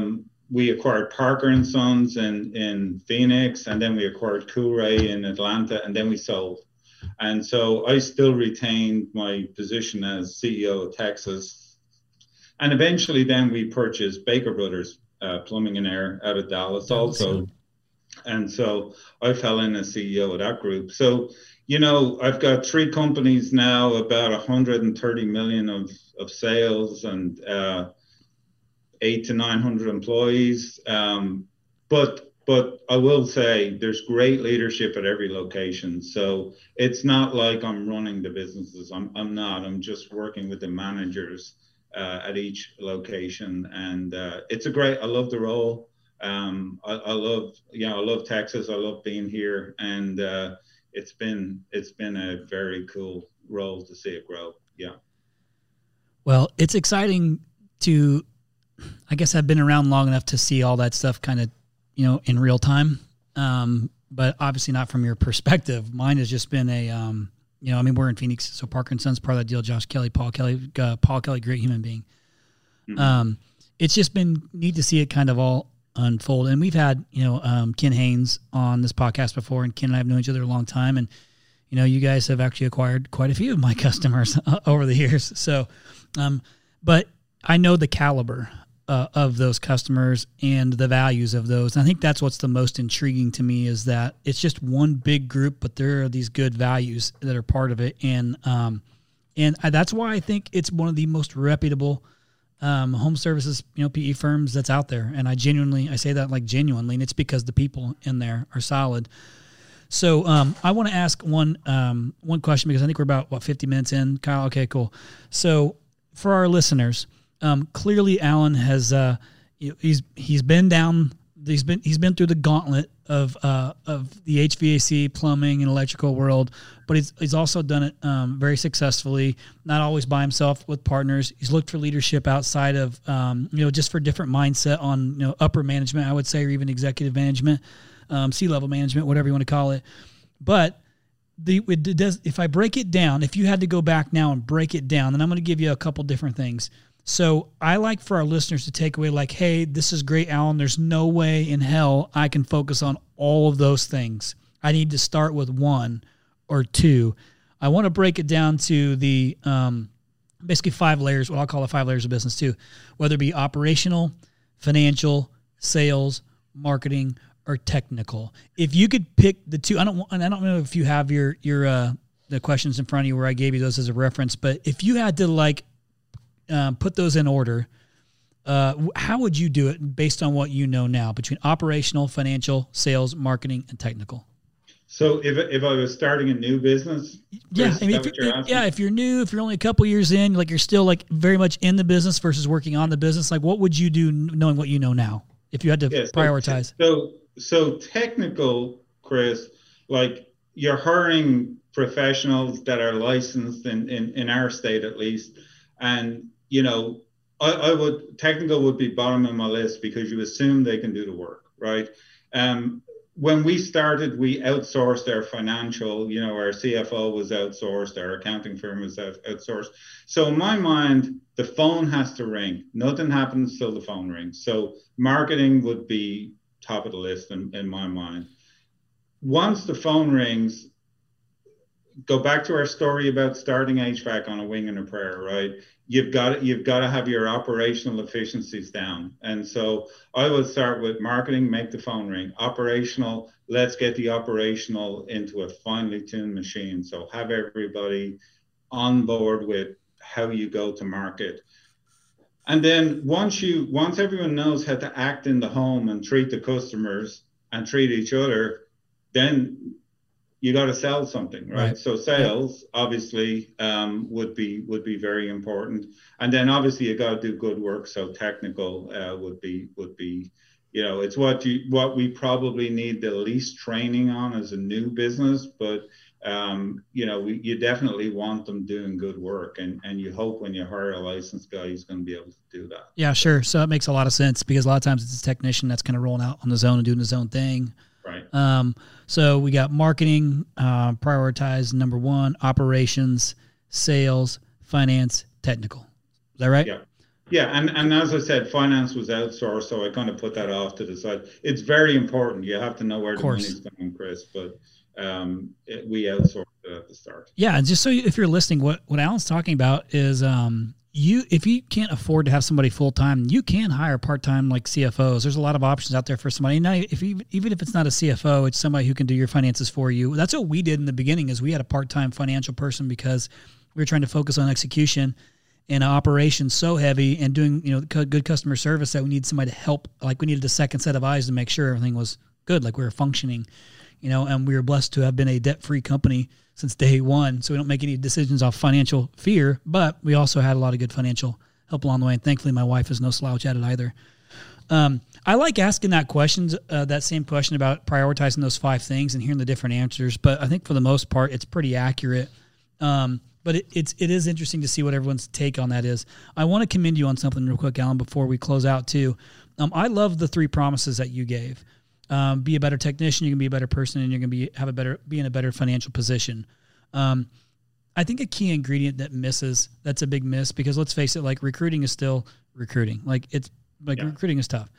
[SPEAKER 4] we acquired Parker & Sons in Phoenix, and then we acquired Coolray in Atlanta, and then we sold. And so I still retained my position as CEO of Texas. And eventually then we purchased Baker Brothers Plumbing and Air out of Dallas also. And so I fell in as CEO of that group. So, you know, I've got 3 companies now, about 130 million of sales, and 800 to 900 employees. But I will say there's great leadership at every location. So it's not like I'm running the businesses. I'm not. I'm just working with the managers at each location. And I love the role. I love Texas. I love being here, and it's been a very cool role to see it grow. Yeah.
[SPEAKER 1] Well, it's exciting to, I guess I've been around long enough to see all that stuff kind of, in real time. But obviously not from your perspective. Mine has just been we're in Phoenix, so Parker & Sons, part of that deal, Josh Kelly, Paul Kelly, great human being. Mm-hmm. It's just been neat to see it kind of all unfold. And we've had, Ken Haynes on this podcast before, and Ken and I have known each other a long time. And, you guys have actually acquired quite a few of my customers over the years. So, but I know the caliber of those customers and the values of those. And I think that's what's the most intriguing to me, is that it's just one big group, but there are these good values that are part of it. And that's why I think it's one of the most reputable home services, PE firms that's out there. And I say that like genuinely, and it's because the people in there are solid. So I want to ask one question, because I think we're about 50 minutes in, Kyle. Okay, cool. So for our listeners, clearly Alan has he's been through the gauntlet of the HVAC, plumbing, and electrical world, but he's also done it very successfully. Not always by himself, with partners. He's looked for leadership outside of just for different mindset on upper management, I would say, or even executive management, C-level management, whatever you want to call it. But if I break it down, if you had to go back now and break it down, then I'm going to give you a couple different things. So I like for our listeners to take away like, hey, this is great, Alan. There's no way in hell I can focus on all of those things. I need to start with one or two. I want to break it down to the basically 5 layers, what I'll call the 5 layers of business too, whether it be operational, financial, sales, marketing, or technical. If you could pick the two, I don't know if you have your the questions in front of you where I gave you those as a reference, but if you had to put those in order, how would you do it based on what you know now between operational, financial, sales, marketing, and technical?
[SPEAKER 4] So if I was starting a new business,
[SPEAKER 1] if you're new, if you're only a couple years in, you're still very much in the business versus working on the business, what would you do knowing what you know now if you had to prioritize?
[SPEAKER 4] So technical, Chris, you're hiring professionals that are licensed in our state at least, and technical would be bottom of my list, because you assume they can do the work, right? When we started, we outsourced our financial, our CFO was outsourced, our accounting firm was outsourced. So in my mind, the phone has to ring. Nothing happens till the phone rings. So marketing would be top of the list in my mind. Once the phone rings, go back to our story about starting HVAC on a wing and a prayer, right? You've got to have your operational efficiencies down. And so I would start with marketing, make the phone ring. Operational, let's get the operational into a finely tuned machine. So have everybody on board with how you go to market. And then once everyone knows how to act in the home and treat the customers and treat each other, then you got to sell something, right? So sales obviously would be very important, and then obviously you got to do good work. So technical would be it's what we probably need the least training on as a new business, but you definitely want them doing good work, and you hope when you hire a licensed guy, he's going to be able to do that. Yeah,
[SPEAKER 1] sure. So that makes a lot of sense, because a lot of times it's a technician that's kind of rolling out on his own and doing his own thing.
[SPEAKER 4] Right.
[SPEAKER 1] So we got marketing, prioritize number 1, operations, sales, finance, technical. Is that right?
[SPEAKER 4] Yeah. Yeah. And as I said, finance was outsourced, so I kind of put that off to the side. It's very important. You have to know where the money's going, Chris, but we outsourced it at the start.
[SPEAKER 1] Yeah. And just so if you're listening, what Alan's talking about is, if you can't afford to have somebody full-time, you can hire part-time CFOs. There's a lot of options out there for somebody. Now, even if it's not a CFO, it's somebody who can do your finances for you. That's what we did in the beginning, is we had a part-time financial person, because we were trying to focus on execution and operations so heavy and doing, good customer service, that we needed somebody to help. We needed a second set of eyes to make sure everything was good, we were functioning, and we were blessed to have been a debt-free company since day one, so we don't make any decisions off financial fear, but we also had a lot of good financial help along the way, and thankfully my wife is no slouch at it either. I like asking that same question about prioritizing those 5 things and hearing the different answers. But I think for the most part, it's pretty accurate. But it is interesting to see what everyone's take on that is. I want to commend you on something real quick, Alan, before we close out too. I love the 3 promises that you gave. Be a better technician, you can be a better person, and you're going to be in a better financial position. I think a key ingredient that's a big miss, because let's face it, like recruiting is still recruiting. Recruiting is tough.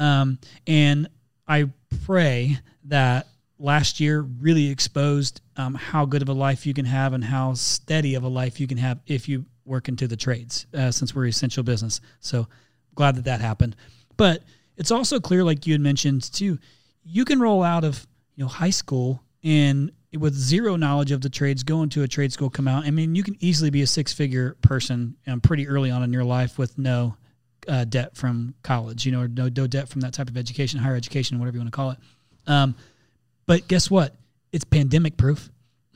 [SPEAKER 1] And I pray that last year really exposed how good of a life you can have and how steady of a life you can have if you work into the trades, since we're essential business. So glad that happened. But it's also clear, like you had mentioned too, you can roll out of high school and with zero knowledge of the trades, go into a trade school, come out. I mean, you can easily be a 6-figure person pretty early on in your life with no debt from college, or no debt from that type of education, higher education, whatever you want to call it. But guess what? It's pandemic proof.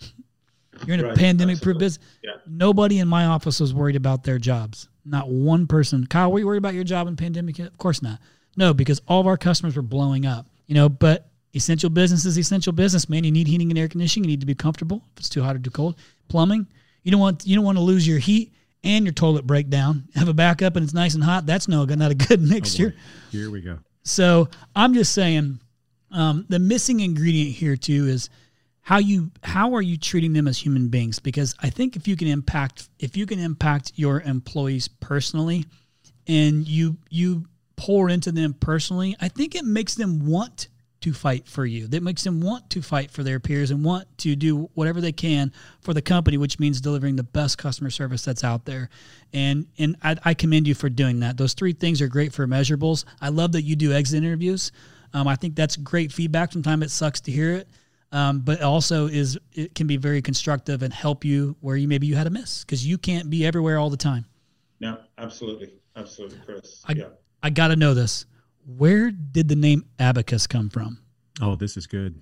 [SPEAKER 1] You're in a pandemic proof business. Yeah. Nobody in my office was worried about their jobs. Not one person. Kyle, were you worried about your job in pandemic? Of course not. No, because all of our customers were blowing up, but essential business is essential business, man. You need heating and air conditioning. You need to be comfortable if it's too hot or too cold. Plumbing. You don't want to lose your heat and your toilet break down. Have a backup and it's nice and hot. That's not a good mixture.
[SPEAKER 3] Oh, here we go.
[SPEAKER 1] So I'm just saying, the missing ingredient here too is how are you treating them as human beings? Because I think if you can impact your employees personally, and you pour into them personally, I think it makes them want to fight for you. That makes them want to fight for their peers and want to do whatever they can for the company, which means delivering the best customer service that's out there. And I commend you for doing that. Those 3 things are great for measurables. I love that you do exit interviews. I think that's great feedback. Sometimes it sucks to hear it, but also it can be very constructive and help you where maybe you had a miss, because you can't be everywhere all the time.
[SPEAKER 4] No, absolutely, Chris.
[SPEAKER 1] I got to know this. Where did the name Abacus come from?
[SPEAKER 3] Oh, this is good.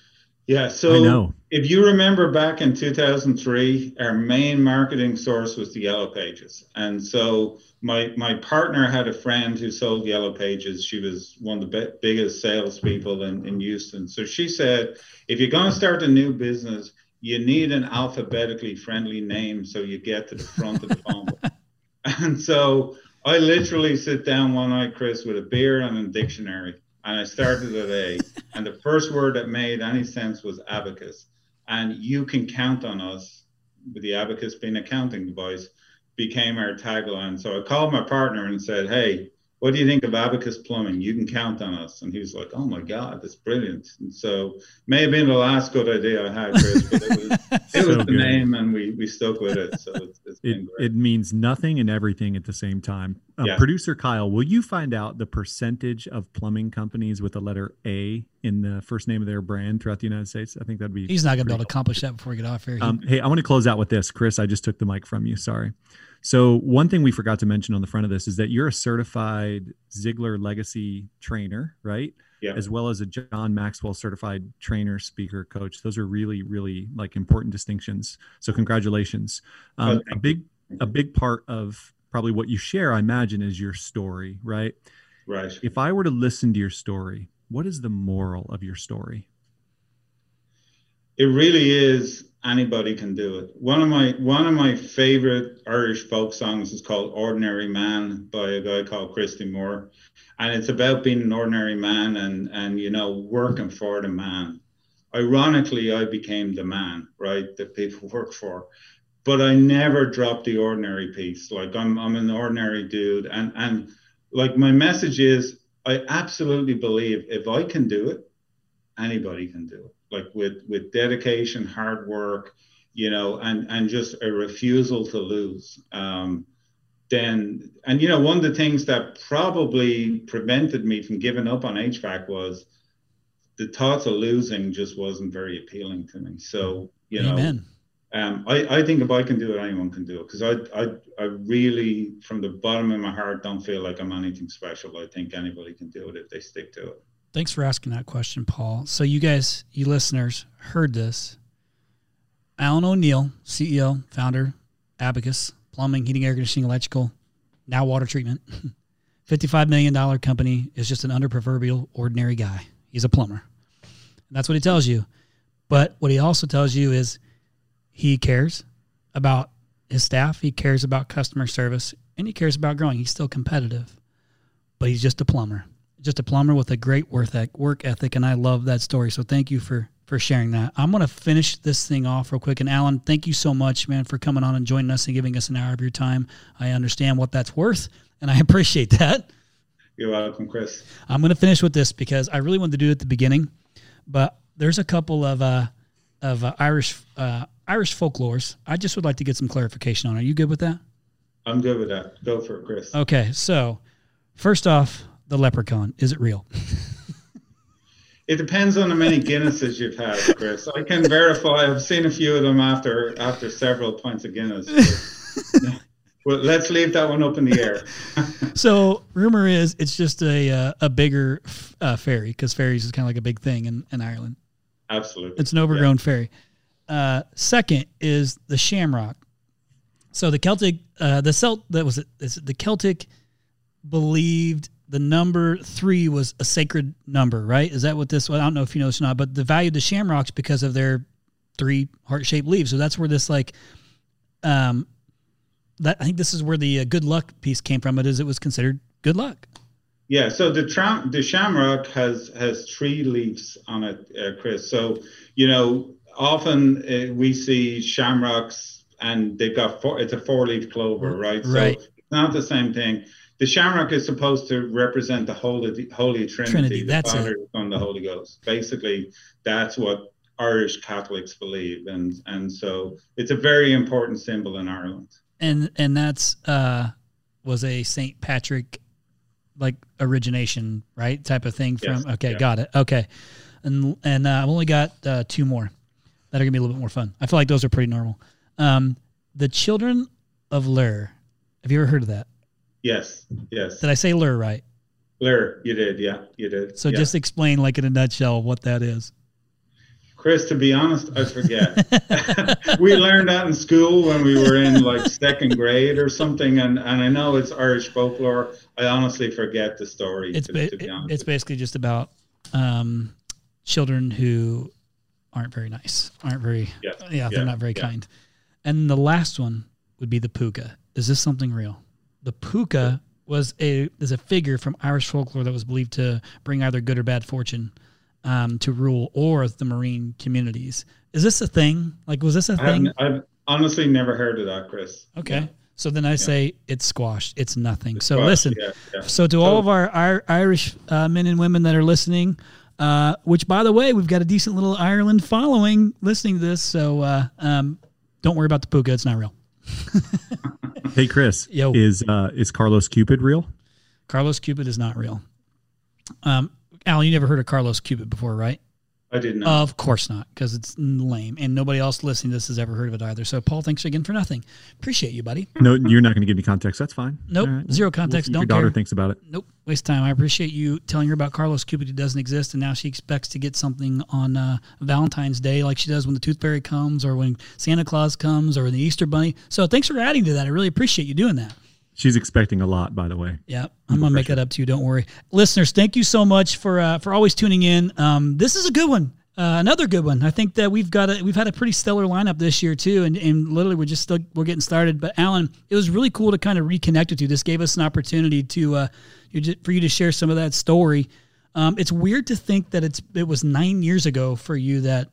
[SPEAKER 4] Yeah, so if you remember back in 2003, our main marketing source was the Yellow Pages. And so my partner had a friend who sold Yellow Pages. She was one of the biggest salespeople in Houston. So she said, if you're going to start a new business, you need an alphabetically friendly name so you get to the front of the phone book. And so I literally sit down one night, Chris, with a beer and a dictionary, and I started at A. And the first word that made any sense was abacus. And you can count on us, with the abacus being a counting device, became our tagline. So I called my partner and said, hey, what do you think of Abacus Plumbing? You can count on us. And he was like, oh my God, that's brilliant. And so may have been the last good idea I had, Chris, but it was the name, and we stuck with it. So it's been great.
[SPEAKER 3] It means nothing and everything at the same time. Producer Kyle, will you find out the percentage of plumbing companies with the letter A in the first name of their brand throughout the United States? I think that'd be.
[SPEAKER 1] He's not going to be able to accomplish that before we get off here.
[SPEAKER 3] Hey, I want to close out with this. Chris, I just took the mic from you. Sorry. So one thing we forgot to mention on the front of this is that you're a certified Ziegler Legacy trainer, right?
[SPEAKER 4] Yeah.
[SPEAKER 3] As well as a John Maxwell certified trainer, speaker, coach. Those are really, really important distinctions. So congratulations. A big part of probably what you share, I imagine, is your story, right?
[SPEAKER 4] Right.
[SPEAKER 3] If I were to listen to your story, what is the moral of your story?
[SPEAKER 4] It really is anybody can do it. One of my favorite Irish folk songs is called Ordinary Man by a guy called Christy Moore. And it's about being an ordinary man and working for the man. Ironically, I became the man, right, that people work for. But I never dropped the ordinary piece. Like I'm an ordinary dude. And like my message is, I absolutely believe if I can do it, anybody can do it. Like with dedication, hard work, and just a refusal to lose. One of the things that probably prevented me from giving up on HVAC was the thoughts of losing just wasn't very appealing to me. So,
[SPEAKER 1] Amen.
[SPEAKER 4] I think if I can do it, anyone can do it. Because I really, from the bottom of my heart, don't feel like I'm anything special. I think anybody can do it if they stick to it.
[SPEAKER 1] Thanks for asking that question, Paul. So you guys, you listeners, heard this. Alan O'Neill, CEO, founder, Abacus, plumbing, heating, air conditioning, electrical, now water treatment. $55 million company is just an under-proverbial ordinary guy. He's a plumber. And that's what he tells you. But what he also tells you is he cares about his staff, he cares about customer service, and he cares about growing. He's still competitive, but he's just a plumber. Just a plumber with a great work ethic, and I love that story. So thank you for sharing that. I'm going to finish this thing off real quick. And Alan, thank you so much, man, for coming on and joining us and giving us an hour of your time. I understand what that's worth, and I appreciate that.
[SPEAKER 4] You're welcome, Chris.
[SPEAKER 1] I'm going to finish with this because I really wanted to do it at the beginning, but there's a couple of Irish folklores I just would like to get some clarification on. Are you good with that?
[SPEAKER 4] I'm good with that. Go for it, Chris.
[SPEAKER 1] Okay, so first off, the leprechaun, is it real?
[SPEAKER 4] It depends on how many Guinnesses you've had, Chris. I can verify. I've seen a few of them after several pints of Guinness. Well, let's leave that one up in the air.
[SPEAKER 1] So rumor is it's just a bigger fairy, because fairies is kind of like a big thing in Ireland.
[SPEAKER 4] Absolutely.
[SPEAKER 1] It's an overgrown fairy. Second is the shamrock. So the Celtic, the Celtic believed the number 3 was a sacred number, right? Is that what this? Well, I don't know if you know this or not, but they valued the shamrocks because of their 3 heart-shaped leaves. So that's where this I think this is where the good luck piece came from. It was considered good luck.
[SPEAKER 4] Yeah. So the shamrock has 3 leaves on it, Chris. So often we see shamrocks and they've got it's a 4-leaf clover, right?
[SPEAKER 1] Right.
[SPEAKER 4] So it's not the same thing. The shamrock is supposed to represent the Holy Trinity, the Father, the Son, the Holy Ghost. Basically, that's what Irish Catholics believe, and so it's a very important symbol in Ireland.
[SPEAKER 1] And that's was a St. Patrick origination, right? Type of thing from.
[SPEAKER 4] Yes,
[SPEAKER 1] okay,
[SPEAKER 4] yeah.
[SPEAKER 1] Got it. Okay, and I've only got 2 more that are gonna be a little bit more fun. I feel like those are pretty normal. The Children of Lir. Have you ever heard of that?
[SPEAKER 4] Yes.
[SPEAKER 1] Did I say Lir right?
[SPEAKER 4] Lir, you did. Yeah, you did.
[SPEAKER 1] So just explain, in a nutshell, what that is.
[SPEAKER 4] Chris, to be honest, I forget. We learned that in school when we were in 2nd grade or something, and I know it's Irish folklore. I honestly forget the story.
[SPEAKER 1] It's basically just about children who aren't very nice, they're not very kind. And the last one would be the puka. Is this something real? The puka is a figure from Irish folklore that was believed to bring either good or bad fortune to rule or the marine communities. Is this a thing? Was this a thing?
[SPEAKER 4] I've honestly never heard of that, Chris.
[SPEAKER 1] Okay. Yeah. So then I say it's squashed. It's nothing.
[SPEAKER 4] It's
[SPEAKER 1] so
[SPEAKER 4] squashed,
[SPEAKER 1] listen.
[SPEAKER 4] Yeah.
[SPEAKER 1] So to all of our Irish men and women that are listening, which, by the way, we've got a decent little Ireland following listening to this. So don't worry about the puka. It's not real.
[SPEAKER 3] Hey, Chris.
[SPEAKER 1] Yo.
[SPEAKER 3] Is Carlos Cupid real?
[SPEAKER 1] Carlos Cupid is not real. Alan, you never heard of Carlos Cupid before, right?
[SPEAKER 4] I did not.
[SPEAKER 1] Of course not, because it's lame, and nobody else listening to this has ever heard of it either. So, Paul, thanks again for nothing. Appreciate you, buddy.
[SPEAKER 3] No, you're not going to give me context. That's fine.
[SPEAKER 1] Nope, right. Zero context. Don't care.
[SPEAKER 3] Your daughter thinks about it.
[SPEAKER 1] Nope, waste time. I appreciate you telling her about Carlos Cupid, who doesn't exist, and now she expects to get something on Valentine's Day, like she does when the Tooth Fairy comes, or when Santa Claus comes, or the Easter Bunny. So, thanks for adding to that. I really appreciate you doing that.
[SPEAKER 3] She's expecting a lot, by the way.
[SPEAKER 1] Yeah, I'm going to make that up to you. Don't worry. Listeners, thank you so much for always tuning in. This is a good one. Another good one. I think that we've had a pretty stellar lineup this year too, and literally we're getting started. But Alan, it was really cool to kind of reconnect with you. This gave us an opportunity for you to share some of that story. It's weird to think that it was 9 years ago for you that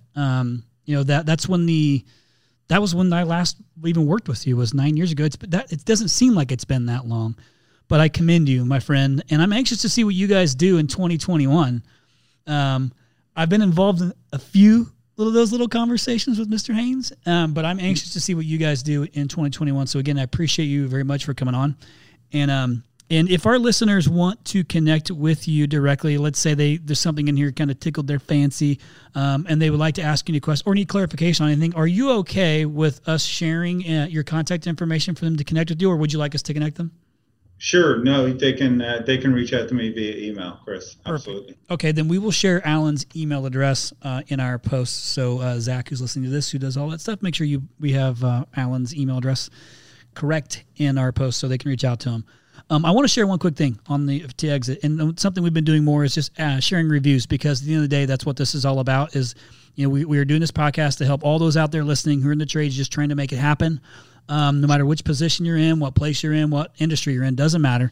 [SPEAKER 1] that was when I last even worked with you, was 9 years ago. It doesn't seem like it's been that long, but I commend you, my friend, and I'm anxious to see what you guys do in 2021. I've been involved in a few those little conversations with Mr. Haynes, but I'm anxious to see what you guys do in 2021. So again, I appreciate you very much for coming on. And if our listeners want to connect with you directly, let's say there's something in here kind of tickled their fancy, and they would like to ask you any questions or need clarification on anything, are you okay with us sharing your contact information for them to connect with you, or would you like us to connect them?
[SPEAKER 4] Sure. No, they can reach out to me via email, Chris. Absolutely.
[SPEAKER 1] Perfect. Okay, then we will share Alan's email address in our posts. So Zach, who's listening to this, who does all that stuff, make sure we have Alan's email address correct in our post so they can reach out to him. I want to share one quick thing on to exit, and something we've been doing more is just sharing reviews, because at the end of the day, that's what this is all about. Is we are doing this podcast to help all those out there listening who are in the trades, just trying to make it happen. No matter which position you're in, what place you're in, what industry you're in, doesn't matter.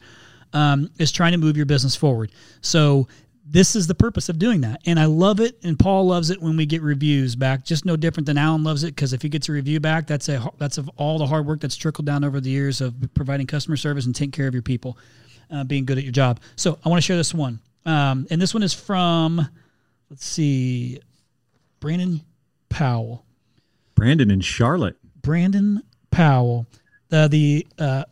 [SPEAKER 1] Is trying to move your business forward. So this is the purpose of doing that. And I love it, and Paul loves it when we get reviews back. Just no different than Alan loves it, because if he gets a review back, that's of all the hard work that's trickled down over the years of providing customer service and taking care of your people, being good at your job. So I want to share this one. And this one is from, let's see, Brandon Powell.
[SPEAKER 3] Brandon in Charlotte.
[SPEAKER 1] Brandon Powell. The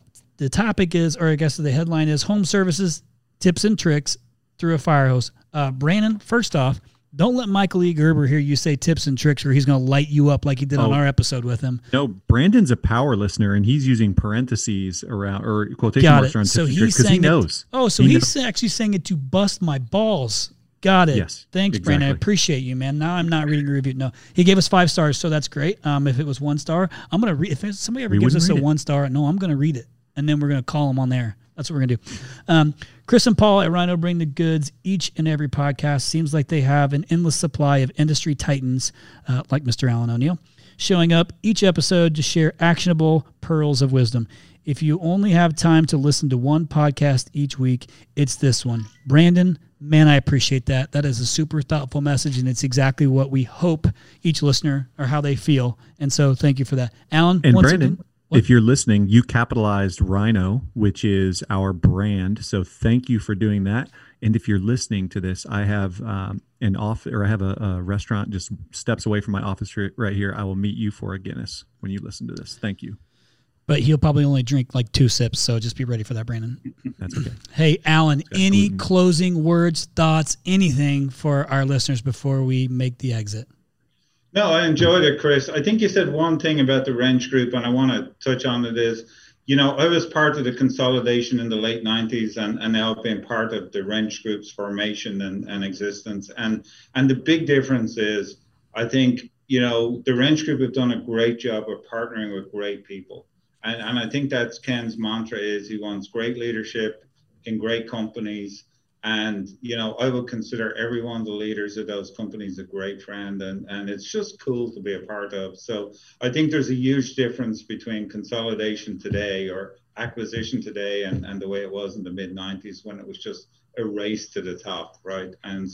[SPEAKER 1] topic is, or I guess the headline is, home services, tips and tricks through a fire hose. Brandon, first off, don't let Michael E. Gerber hear you say tips and tricks, or he's going to light you up like he did on our episode with him.
[SPEAKER 3] No, Brandon's a power listener, and he's using parentheses around, or quotation marks around tips and tricks, because he knows.
[SPEAKER 1] He's actually saying it to bust my balls. Got it.
[SPEAKER 3] Yes.
[SPEAKER 1] Thanks, exactly. Brandon. I appreciate you, man. Now I'm not reading a review. No, he gave us 5 stars, so that's great. If it was 1 star, I'm going to read. If somebody ever gives us a 1 star, no, I'm going to read it, and then we're going to call him on there. That's what we're going to do. Chris and Paul at Rhino bring the goods each and every podcast. Seems like they have an endless supply of industry titans, like Mr. Alan O'Neill, showing up each episode to share actionable pearls of wisdom. If you only have time to listen to one podcast each week, it's this one. Brandon, man, I appreciate that. That is a super thoughtful message, and it's exactly what we hope each listener, or how they feel. And so thank you for that. Alan,
[SPEAKER 3] and Brandon, if you're listening, you capitalized Rhino, which is our brand. So thank you for doing that. And if you're listening to this, I have I have a restaurant just steps away from my office right here. I will meet you for a Guinness when you listen to this. Thank you.
[SPEAKER 1] But he'll probably only drink like 2 sips, so just be ready for that, Brandon.
[SPEAKER 3] That's okay.
[SPEAKER 1] Hey, Alan, any closing words, thoughts, anything for our listeners before we make the exit?
[SPEAKER 4] No, I enjoyed it, Chris. I think you said one thing about the wrench group, and I want to touch on it is, I was part of the consolidation in the late 90s and now been part of the wrench group's formation and existence. And the big difference is, I think, the wrench group have done a great job of partnering with great people. And I think that's Ken's mantra is he wants great leadership in great companies. And, I would consider every one of the leaders of those companies a great friend, and it's just cool to be a part of. So I think there's a huge difference between consolidation today or acquisition today and the way it was in the mid-90s when it was just a race to the top, right? And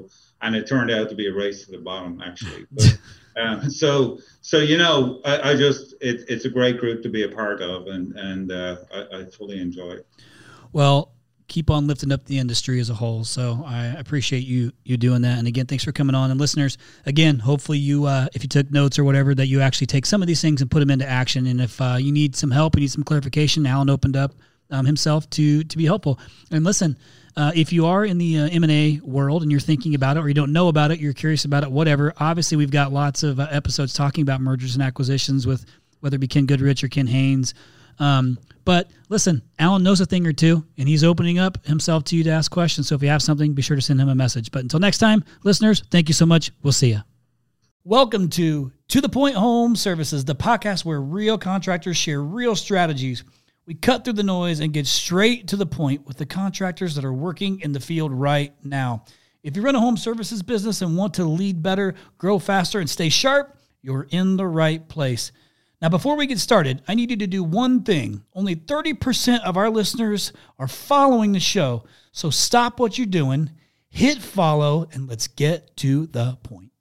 [SPEAKER 4] it turned out to be a race to the bottom, actually. But, it's a great group to be a part of, and I fully enjoy it.
[SPEAKER 1] Well, keep on lifting up the industry as a whole. So I appreciate you doing that. And again, thanks for coming on. And listeners, again, hopefully you, if you took notes or whatever, that you actually take some of these things and put them into action. And if you need some help, you need some clarification, Alan opened up himself to be helpful. And listen, if you are in the M&A world and you're thinking about it, or you don't know about it, you're curious about it, whatever, obviously we've got lots of episodes talking about mergers and acquisitions with whether it be Ken Goodrich or Ken Haynes. But listen, Alan knows a thing or two, and he's opening up himself to you to ask questions. So if you have something, be sure to send him a message. But until next time, listeners, thank you so much. We'll see you. Welcome to the Point Home Services, the podcast where real contractors share real strategies. We cut through the noise and get straight to the point with the contractors that are working in the field right now. If you run a home services business and want to lead better, grow faster, and stay sharp, you're in the right place. Now, before we get started, I need you to do one thing. Only 30% of our listeners are following the show. So stop what you're doing, hit follow, and let's get to the point.